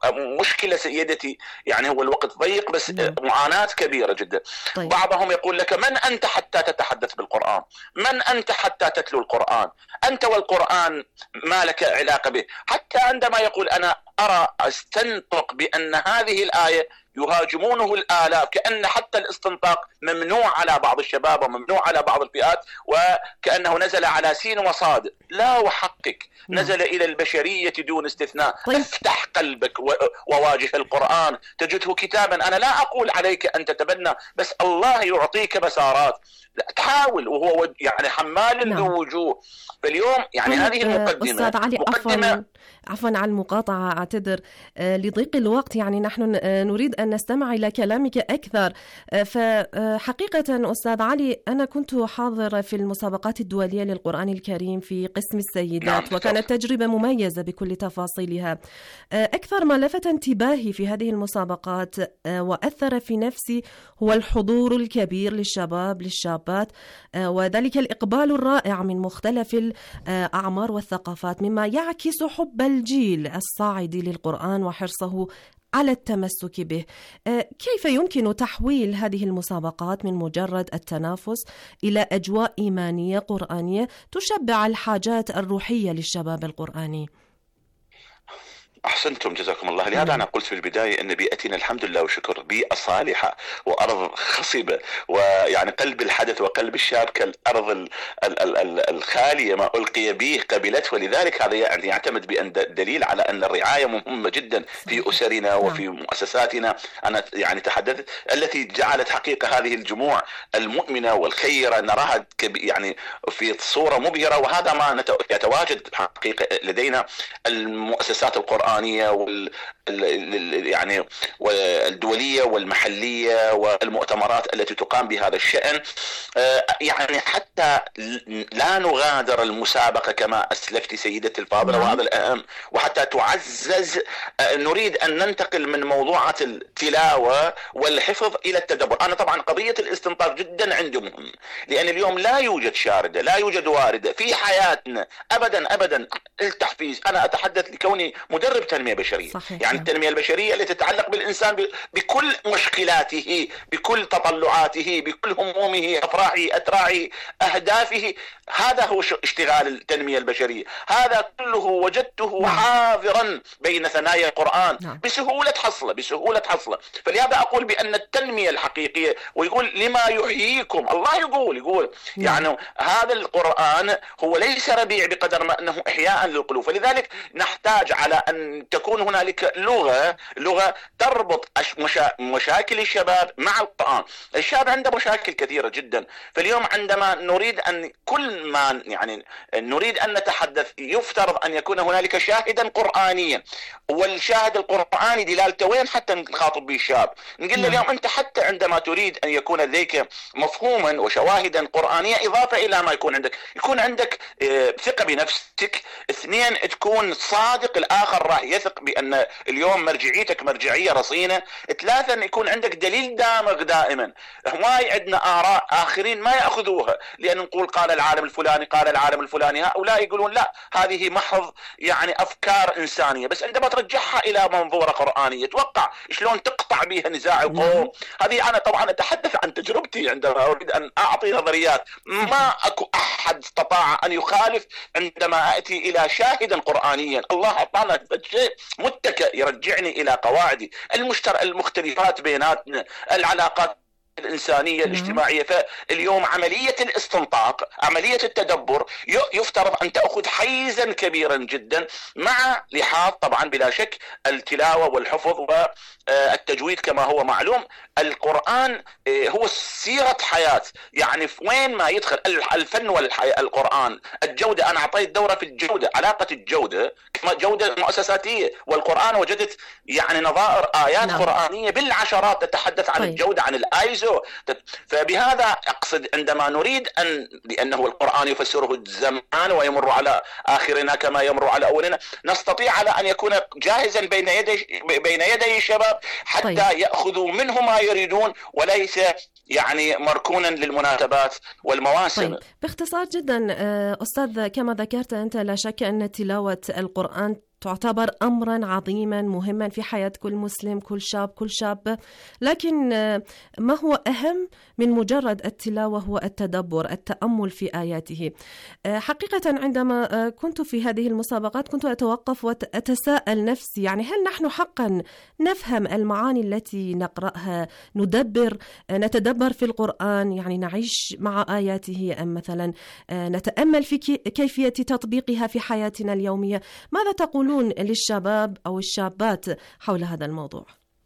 مشكلة سيدتي، يعني هو الوقت ضيق بس مم. معاناة كبيرة جدا. طيب. بعضهم يقول لك من أنت حتى تتحدث بالقرآن؟ من أنت حتى تتلو القرآن؟ أنت والقرآن ما لك علاقة به. حتى عندما يقول أنا أرى أستنطق بأن هذه الآية يهاجمونه الآلاف، كأن حتى الاستنطاق ممنوع على بعض الشباب وممنوع على بعض الفئات، وكأنه نزل على سين وصاد. لا وحقك، نزل إلى البشرية دون استثناء. طيب. افتح قلبك وواجه القرآن تجده كتابا. أنا لا أقول عليك أن تتبنى، بس الله يعطيك بسارات، تحاول، وهو يعني حمال ذو وجوه. فاليوم يعني هذه المقدمة. أستاذ علي، عفوا عفوا على المقاطعة، أعتذر لضيق الوقت، يعني نحن نريد أن نستمع إلى كلامك أكثر. فحقيقة أستاذ علي، أنا كنت حاضر في المسابقات الدولية للقرآن الكريم في قسم السيدات، وكانت تجربة مميزة بكل تفاصيلها. أكثر ما لفت انتباهي في هذه المسابقات وأثر في نفسي هو الحضور الكبير للشباب للشابات، وذلك الإقبال الرائع من مختلف الأعمار والثقافات، مما يعكس حب الجيل الصاعد للقرآن وحرصه على التمسك به. كيف يمكن تحويل هذه المسابقات من مجرد التنافس إلى أجواء إيمانية قرآنية تشبع الحاجات الروحية للشباب القرآني؟ أحسنتم، جزاكم الله. لهذا أنا قلت في البداية أن بيئتنا الحمد لله وشكر بيئة صالحة وأرض خصبة، ويعني قلب الحدث وقلب الشاب كالأرض ال ال ال الخالية ما ألقي به قبلته. ولذلك هذا يعني يعتمد بأن دليل على أن الرعاية مهمة جدا في أسرنا وفي مؤسساتنا. أنا يعني تحدثت التي جعلت حقيقة هذه الجموع المؤمنة والخيرة نراها يعني في صورة مبهرة، وهذا ما يتواجد حقيقة لدينا. المؤسسات القرآن وال يعني والدولية والمحلية والمؤتمرات التي تقام بهذا الشأن، يعني حتى لا نغادر المسابقة كما أسلفت سيدتي الفاضلة، وهذا الأهم، وحتى تعزز. نريد أن ننتقل من موضوعة التلاوة والحفظ إلى التدبر. أنا طبعا قضية الاستنطاق جدا عندي مهم، لأن اليوم لا يوجد شاردة، لا يوجد واردة في حياتنا أبدا أبدا التحفيز. أنا أتحدث لكوني مدرب تنمية بشرية. صحيح. يعني التنمية البشرية التي تتعلق بالإنسان بكل مشكلاته، بكل تطلعاته، بكل همومه، أفراحه، أتراعه، أهدافه. هذا هو اشتغال التنمية البشرية. هذا كله وجدته حاضرا بين ثنايا القرآن بسهولة حصلة بسهولة حصلة. فلهذا أقول بأن التنمية الحقيقية، ويقول لما يحييكم، الله يقول يقول يعني هذا القرآن هو ليس ربيع بقدر ما أنه إحياء للقلوب. فلذلك نحتاج على أن تكون هنالك لغة لغة تربط مشا... مشاكل الشباب مع القرآن. الشاب عنده مشاكل كثيرة جدا. فاليوم عندما نريد أن كل ما يعني نريد أن نتحدث، يفترض أن يكون هنالك شاهدا قرآنيا، والشاهد القرآني دلالته وين حتى نخاطب به الشاب. نقول له اليوم أنت حتى عندما تريد أن يكون لديك مفهوما وشواهدا قرآنية، إضافة إلى ما يكون عندك، يكون عندك ثقة بنفسك. اثنين، تكون صادق، الآخر راح يثق بأن اليوم مرجعيتك مرجعية رصينة. ثلاثة، أن يكون عندك دليل دامغ دائما. ما عندنا آراء آخرين ما يأخذوها، لأن نقول قال العالم الفلاني قال العالم الفلاني، هؤلاء يقولون لا، هذه محض يعني أفكار إنسانية. بس عندما ترجعها إلى منظورة قرآنية، توقع شلون تقطع بها نزاع القوم. هذه أنا طبعا أتحدث عن تجربتي عندما أريد أن أعطي نظريات. ما أكو أحد استطاع أن يخالف عندما أتي إلى شاهدا قرآنيا. الله أعطانا شيء متكئ يرجعني إلى قواعدي المشتر المختلفات بيناتنا، العلاقات الإنسانية الاجتماعية. فاليوم عملية الاستنطاق، عملية التدبر، يفترض أن تأخذ حيزا كبيرا جدا، مع لحاظ طبعا بلا شك التلاوة والحفظ والتجويد. كما هو معلوم القرآن هو سيرة حياة، يعني في وين ما يدخل الفن والقرآن. الجودة، أنا أعطيت دورة في الجودة، علاقة الجودة كما جودة مؤسساتية، والقرآن وجدت يعني نظائر آيات نعم. قرآنية بالعشرات تتحدث عن طيب. الجودة، عن الآيزو. فبهذا أقصد عندما نريد أن، لأنه القرآن يفسره الزمان ويمر على آخرنا كما يمر على أولنا، نستطيع على أن يكون جاهزا بين يدي بين يدي الشباب حتى طيب. يأخذوا منه ما يريدون، وليس يعني مركونا للمناسبات والمواسم. طيب. باختصار جدا أستاذ، كما ذكرت أنت، لا شك أن تلاوة القرآن تعتبر أمرا عظيما مهما في حياة كل مسلم، كل شاب كل شابة، لكن ما هو أهم من مجرد التلاوة هو التدبر، التأمل في آياته. حقيقة عندما كنت في هذه المسابقات كنت أتوقف وأتساءل نفسي، يعني هل نحن حقا نفهم المعاني التي نقرأها، ندبر نتدبر في القرآن، يعني نعيش مع آياته، أم مثلا نتأمل في كيفية تطبيقها في حياتنا اليومية؟ ماذا تقولون للشباب أو الشابات حول هذا الموضوع؟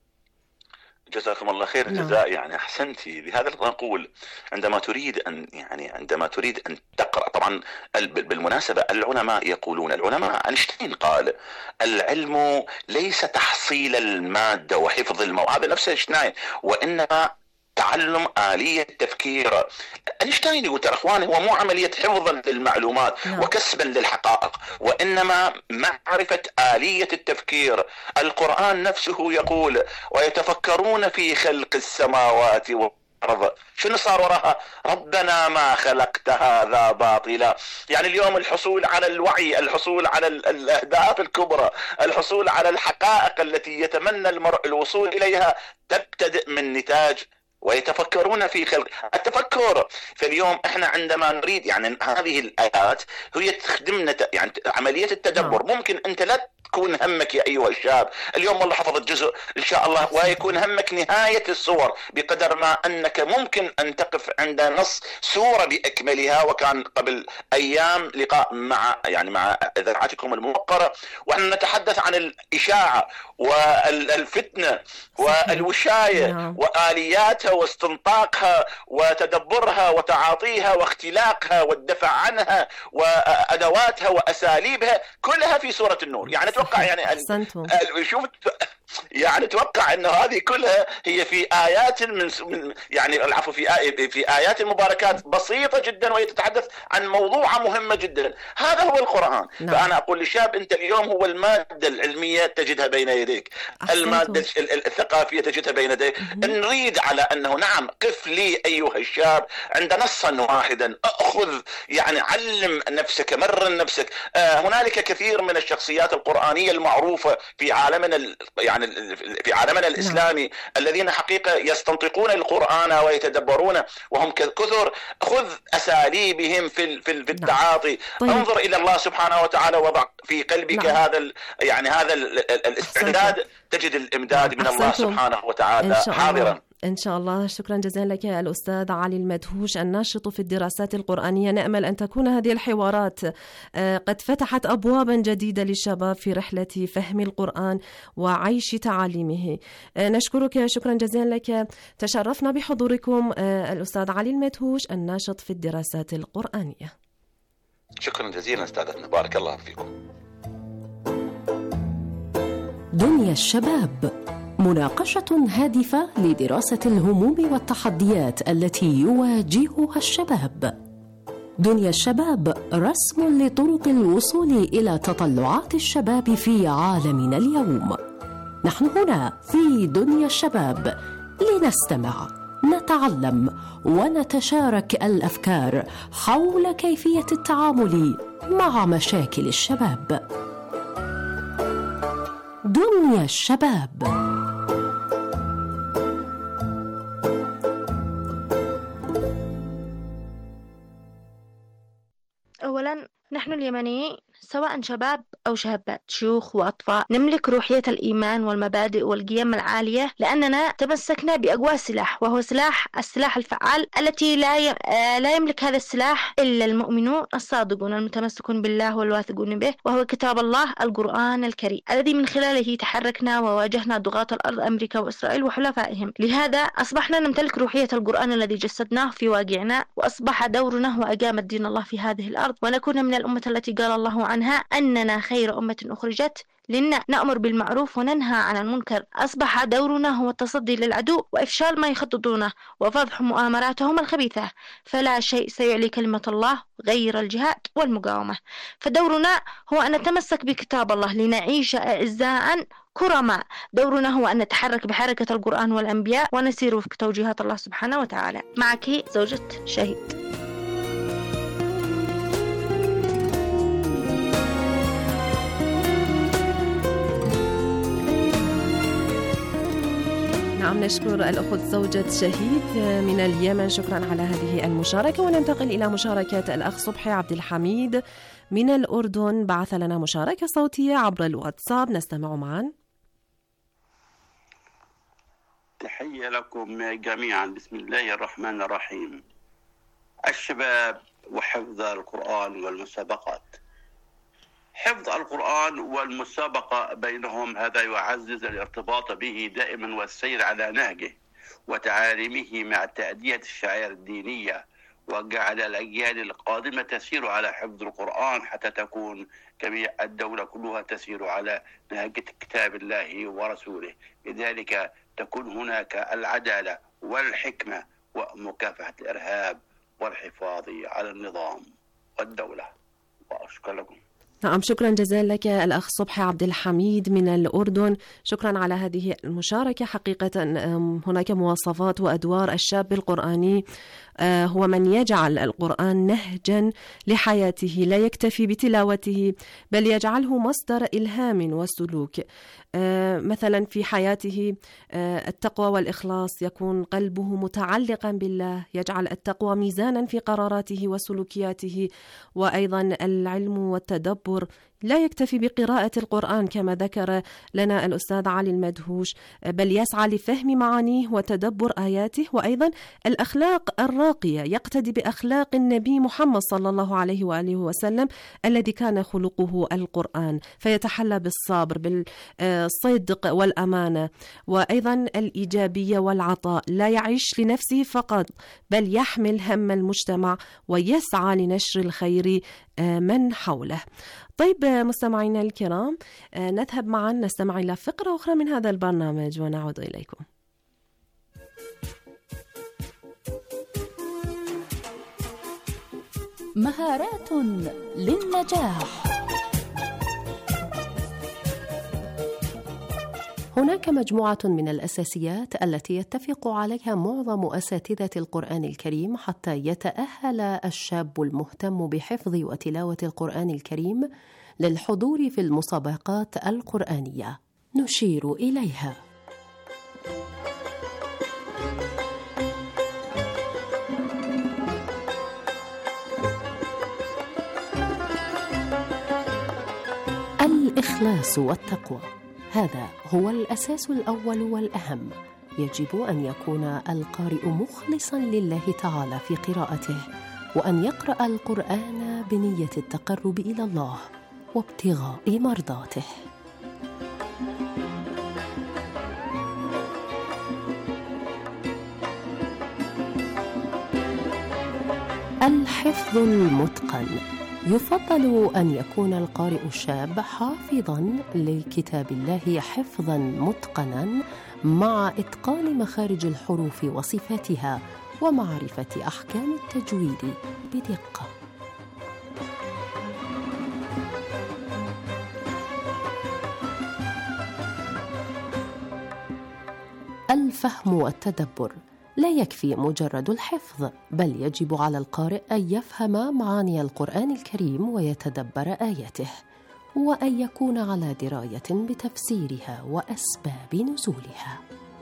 جزاكم الله خير الجزاء. يعني أحسنتي. لهذا نقول عندما تريد أن يعني عندما تريد أن تقرأ، طبعا بالمناسبة العلماء يقولون، العلماء أينشتاين قال العلم ليس تحصيل المادة وحفظ المواد، هذا نفس أينشتاين، وإنما تعلم آلية التفكير. أينشتاين يقول ترى اخواني هو مو عملية حفظا للمعلومات وكسبا للحقائق، وإنما معرفة آلية التفكير. القرآن نفسه يقول ويتفكرون في خلق السماوات والأرض، شنو صار وراها؟ ربنا ما خلقت هذا باطلا. يعني اليوم الحصول على الوعي، الحصول على الأهداف الكبرى، الحصول على الحقائق التي يتمنى المرء الوصول إليها تبتدئ من نتاج ويتفكرون في خلق التفكر. فاليوم احنا عندما نريد يعني هذه الآيات هي تخدمنا، يعني عملية التدبر. ممكن انت لا تكون همك يا أيها الشاب اليوم والله حفظت جزء إن شاء الله، ويكون همك نهاية السور، بقدر ما أنك ممكن أن تقف عند نص سورة بأكملها. وكان قبل أيام لقاء مع يعني مع إذاعتكم الموقرة، ونحن نتحدث عن الإشاعة والفتنة والوشاية وآلياتها واستنطاقها وتدبرها وتعاطيها واختلاقها والدفع عنها وأدواتها وأساليبها، كلها في سورة النور. يعني توقع يعني شوف يعني توقع انه هذه كلها هي في ايات من يعني العفو في آي في ايات المباركات بسيطه جدا، وهي تتحدث عن موضوع مهمه جدا. هذا هو القرآن. نعم. فانا اقول للشاب انت اليوم هو الماده العلميه تجدها بين يديك، الماده الثقافيه تجدها بين يديك. نريد على انه نعم قف لي ايها الشاب عند نصا واحدا، اخذ يعني علم نفسك، مرن نفسك. آه هنالك كثير من الشخصيات القرآنيه المعروفه في عالمنا يعني في عالمنا الإسلامي، نعم. الذين حقيقة يستنطقون القرآن ويتدبرون وهم كثر. خذ أساليبهم في في التعاطي. طيب. انظر إلى الله سبحانه وتعالى، وضع في قلبك نعم. هذا يعني هذا الاستعداد، تجد الإمداد من الله سبحانه وتعالى حاضرا إن شاء الله. شكرا جزيلا لك الأستاذ علي المدهوش الناشط في الدراسات القرآنية. نأمل أن تكون هذه الحوارات قد فتحت أبوابا جديدة للشباب في رحلة فهم القرآن وعيش تعاليمه. نشكرك شكرا جزيلا لك. تشرفنا بحضوركم الأستاذ علي المدهوش الناشط في الدراسات القرآنية. شكرا جزيلا أستاذتنا، بارك الله فيكم. دنيا الشباب، مناقشة هادفة لدراسة الهموم والتحديات التي يواجهها الشباب. دنيا الشباب رسم لطرق الوصول إلى تطلعات الشباب في عالمنا اليوم. نحن هنا في دنيا الشباب لنستمع، نتعلم ونتشارك الأفكار حول كيفية التعامل مع مشاكل الشباب. دنيا الشباب. أولاً نحن اليمنيين سواء شباب أو شابات، شيوخ وأطفال، نملك روحية الإيمان والمبادئ والقيم العالية، لأننا تمسكنا بأقوى سلاح، وهو سلاح السلاح الفعال التي لا ي... لا يملك هذا السلاح إلا المؤمنون الصادقون المتمسكون بالله والواثقون به، وهو كتاب الله القرآن الكريم الذي من خلاله تحركنا وواجهنا ضغاط الأرض أمريكا وإسرائيل وحلفائهم. لهذا أصبحنا نمتلك روحية القرآن الذي جسدناه في واقعنا، وأصبح دورنا هو إقامة دين الله في هذه الأرض، ونكون من الأمة التي قال الله عنها أننا خير أمة أخرجت لنا، نأمر بالمعروف وننهى عن المنكر. أصبح دورنا هو التصدي للعدو وإفشال ما يخططونه وفضح مؤامراتهم الخبيثة، فلا شيء سيعلي كلمة الله غير الجهاد والمقاومة. فدورنا هو أن نتمسك بكتاب الله لنعيش أعزاء كرماء. دورنا هو أن نتحرك بحركة القرآن والأنبياء ونسير في توجيهات الله سبحانه وتعالى. معك زوجة شهيد. نعم، نشكر الأخت زوجة شهيد من اليمن، شكرا على هذه المشاركة. وننتقل إلى مشاركة الأخ صبحي عبد الحميد من الأردن، بعث لنا مشاركة صوتية عبر الواتساب، نستمع معا. تحية لكم جميعا. بسم الله الرحمن الرحيم. الشباب وحفظ القرآن والمسابقات. حفظ القرآن والمسابقة بينهم هذا يعزز الارتباط به دائما والسير على نهجه وتعاليمه مع تأدية الشعائر الدينية، وجعل الأجيال القادمة تسير على حفظ القرآن حتى تكون جميع الدولة كلها تسير على نهج كتاب الله ورسوله. لذلك تكون هناك العدالة والحكمة ومكافحة الإرهاب والحفاظ على النظام والدولة. وأشكر لكم. نعم، شكرا جزيلا لك الأخ صبحي عبد الحميد من الأردن، شكرا على هذه المشاركة. حقيقة هناك مواصفات وأدوار الشاب القرآني، هو من يجعل القرآن نهجا لحياته، لا يكتفي بتلاوته بل يجعله مصدر إلهام وسلوك. مثلا في حياته التقوى والإخلاص، يكون قلبه متعلقا بالله، يجعل التقوى ميزانا في قراراته وسلوكياته. وأيضا العلم والتدبر، لا يكتفي بقراءة القرآن كما ذكر لنا الأستاذ علي المدهوش، بل يسعى لفهم معانيه وتدبر آياته. وأيضا الأخلاق الراقية، يقتدي بأخلاق النبي محمد صلى الله عليه وآله وسلم الذي كان خلقه القرآن، فيتحلى بالصبر بالصدق والأمانة، وأيضا الإيجابية والعطاء. لا يعيش لنفسه فقط بل يحمل هم المجتمع ويسعى لنشر الخير من حوله. طيب مستمعينا الكرام، نذهب معا نستمع إلى فقرة أخرى من هذا البرنامج ونعود إليكم. مهارات للنجاح. هناك مجموعة من الأساسيات التي يتفق عليها معظم أساتذة القرآن الكريم حتى يتأهل الشاب المهتم بحفظ وتلاوة القرآن الكريم للحضور في المسابقات القرآنية. نشير إليها: الإخلاص والتقوى، هذا هو الأساس الأول والأهم. يجب أن يكون القارئ مخلصاً لله تعالى في قراءته، وأن يقرأ القرآن بنية التقرب إلى الله وابتغاء مرضاته. الحفظ المتقن، يفضل أن يكون القارئ الشاب حافظاً لكتاب الله حفظاً متقناً مع إتقان مخارج الحروف وصفاتها ومعرفة أحكام التجويد بدقة. الفهم والتدبر، لا يكفي مجرد الحفظ، بل يجب على القارئ أن يفهم معاني القرآن الكريم ويتدبر آياته، وأن يكون على دراية بتفسيرها وأسباب نزولها.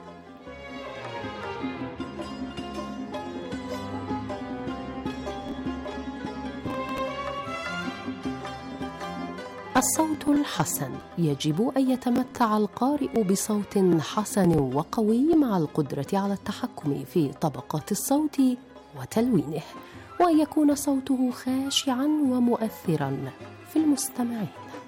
الصوت الحسن، يجب أن يتمتع القارئ بصوت حسن وقوي مع القدرة على التحكم في طبقات الصوت وتلوينه، وأن يكون صوته خاشعاً ومؤثراً في المستمعين.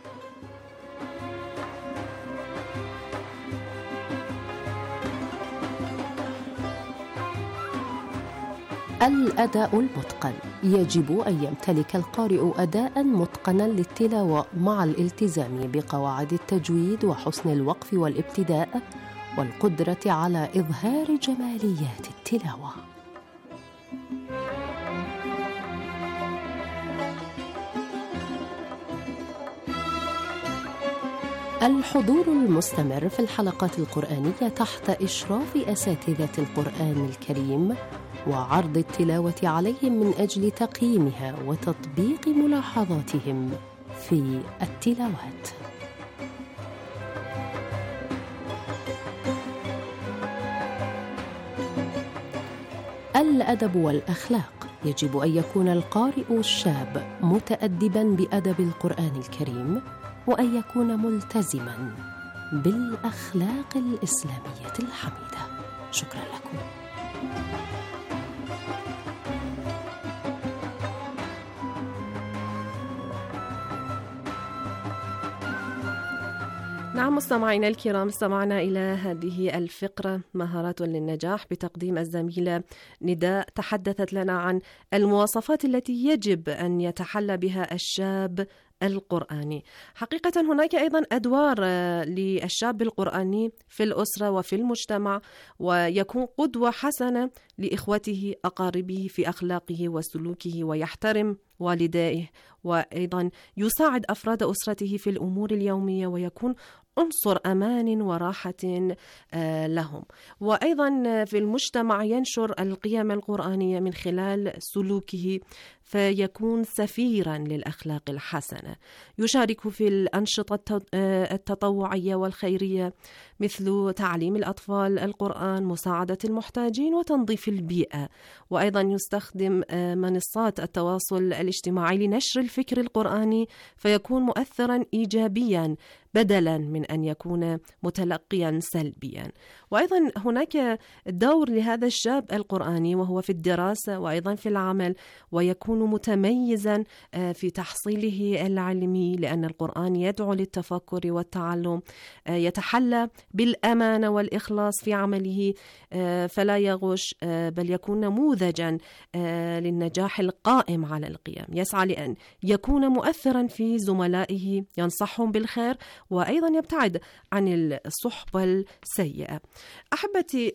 الأداء المتقن، يجب أن يمتلك القارئ أداءً متقناً للتلاوة مع الالتزام بقواعد التجويد وحسن الوقف والابتداء والقدرة على إظهار جماليات التلاوة. الحضور المستمر في الحلقات القرآنية تحت إشراف أساتذة القرآن الكريم وعرض التلاوة عليهم من أجل تقييمها وتطبيق ملاحظاتهم في الأدب والأخلاق. يجب أن يكون القارئ الشاب متأدباً بأدب القرآن الكريم، وأن يكون ملتزماً بالأخلاق الإسلامية الحميدة. شكراً لكم. نعم مستمعينا الكرام، استمعنا إلى هذه الفقرة مهارات للنجاح بتقديم الزميلة نداء، تحدثت لنا عن المواصفات التي يجب أن يتحلى بها الشاب القرآني. حقيقة هناك أيضا أدوار للشاب القرآني في الأسرة وفي المجتمع، ويكون قدوة حسنة لإخوته أقاربه في أخلاقه وسلوكه، ويحترم والديه، وأيضا يساعد أفراد أسرته في الأمور اليومية، ويكون عنصر أمان وراحة لهم. وأيضا في المجتمع ينشر القيم القرآنية من خلال سلوكه، فيكون سفيرا للأخلاق الحسنة. يشارك في الأنشطة التطوعية والخيرية مثل تعليم الأطفال القرآن، مساعدة المحتاجين، وتنظيف البيئة. وأيضا يستخدم منصات التواصل الاجتماعي لنشر الفكر القرآني، فيكون مؤثرا إيجابيا بدلا من أن يكون متلقيا سلبيا. وأيضا هناك دور لهذا الشاب القرآني وهو في الدراسة وأيضا في العمل، ويكون متميزا في تحصيله العلمي، لأن القرآن يدعو للتفكر والتعلم. يتحلى بالأمانة والإخلاص في عمله، فلا يغش، بل يكون نموذجا للنجاح القائم على القيم. يسعى لأن يكون مؤثرا في زملائه، ينصحهم بالخير، وأيضا يبتعد عن الصحبة السيئة. أحبتي،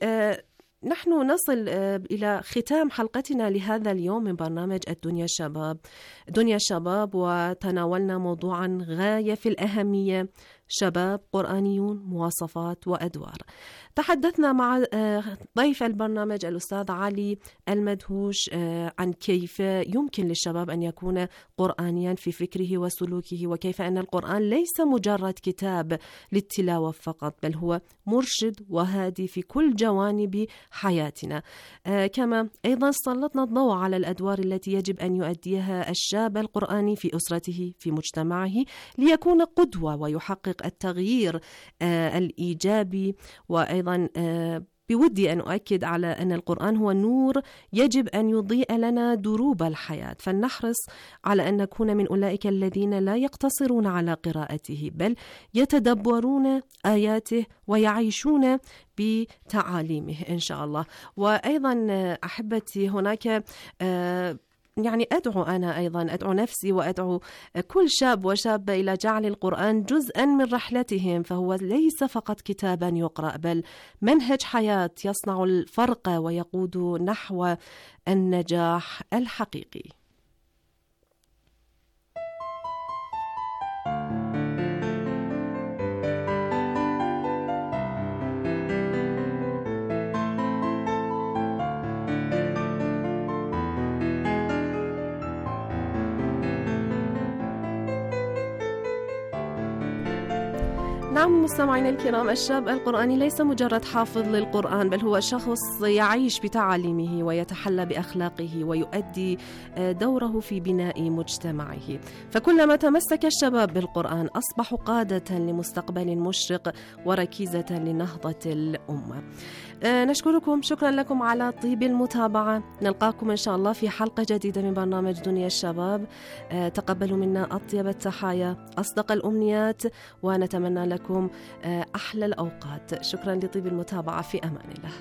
نحن نصل إلى ختام حلقتنا لهذا اليوم من برنامج الدنيا الشباب دنيا الشباب، وتناولنا موضوعا غاية في الأهمية: شباب قرآنيون، مواصفات وأدوار. تحدثنا مع ضيف البرنامج الأستاذ علي المدهوش عن كيف يمكن للشباب أن يكون قرآنيا في فكره وسلوكه، وكيف أن القرآن ليس مجرد كتاب للتلاوة فقط، بل هو مرشد وهادي في كل جوانب حياتنا. كما أيضا سلطنا الضوء على الأدوار التي يجب أن يؤديها الشاب القرآني في أسرته، في مجتمعه، ليكون قدوة ويحقق التغيير الإيجابي. وأيضا بودي أن أؤكد على أن القرآن هو نور يجب أن يضيء لنا دروب الحياة، فلنحرص على أن نكون من أولئك الذين لا يقتصرون على قراءته، بل يتدبرون آياته ويعيشون بتعاليمه إن شاء الله. وأيضا أحبتي، هناك يعني أدعو أنا أيضا أدعو نفسي وأدعو كل شاب وشابة إلى جعل القرآن جزءا من رحلتهم، فهو ليس فقط كتابا يقرأ، بل منهج حياة يصنع الفرق ويقود نحو النجاح الحقيقي. نعم مستمعينا الكرام، الشاب القرآني ليس مجرد حافظ للقرآن، بل هو شخص يعيش بتعاليمه ويتحلى بأخلاقه ويؤدي دوره في بناء مجتمعه. فكلما تمسك الشباب بالقرآن أصبحوا قادة لمستقبل مشرق وركيزة لنهضة الأمة. نشكركم، شكرا لكم على طيب المتابعة. نلقاكم إن شاء الله في حلقة جديدة من برنامج دنيا الشباب. تقبلوا منا أطيب التحايا، أصدق الأمنيات، ونتمنى لكم أحلى الأوقات. شكرا لطيب المتابعة، في أمان الله.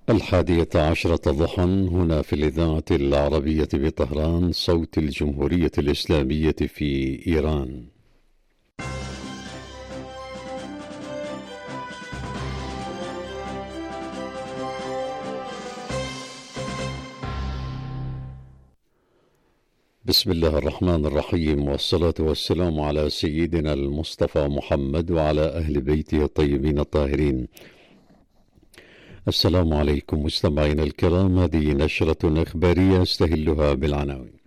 الحادية عشرة ضحى هنا في الإذاعة العربية بطهران، صوت الجمهورية الإسلامية في إيران. بسم الله الرحمن الرحيم، والصلاة والسلام على سيدنا المصطفى محمد وعلى أهل بيته الطيبين الطاهرين. السلام عليكم مستمعينا الكرام، هذه نشرة إخبارية استهلها بالعناوين.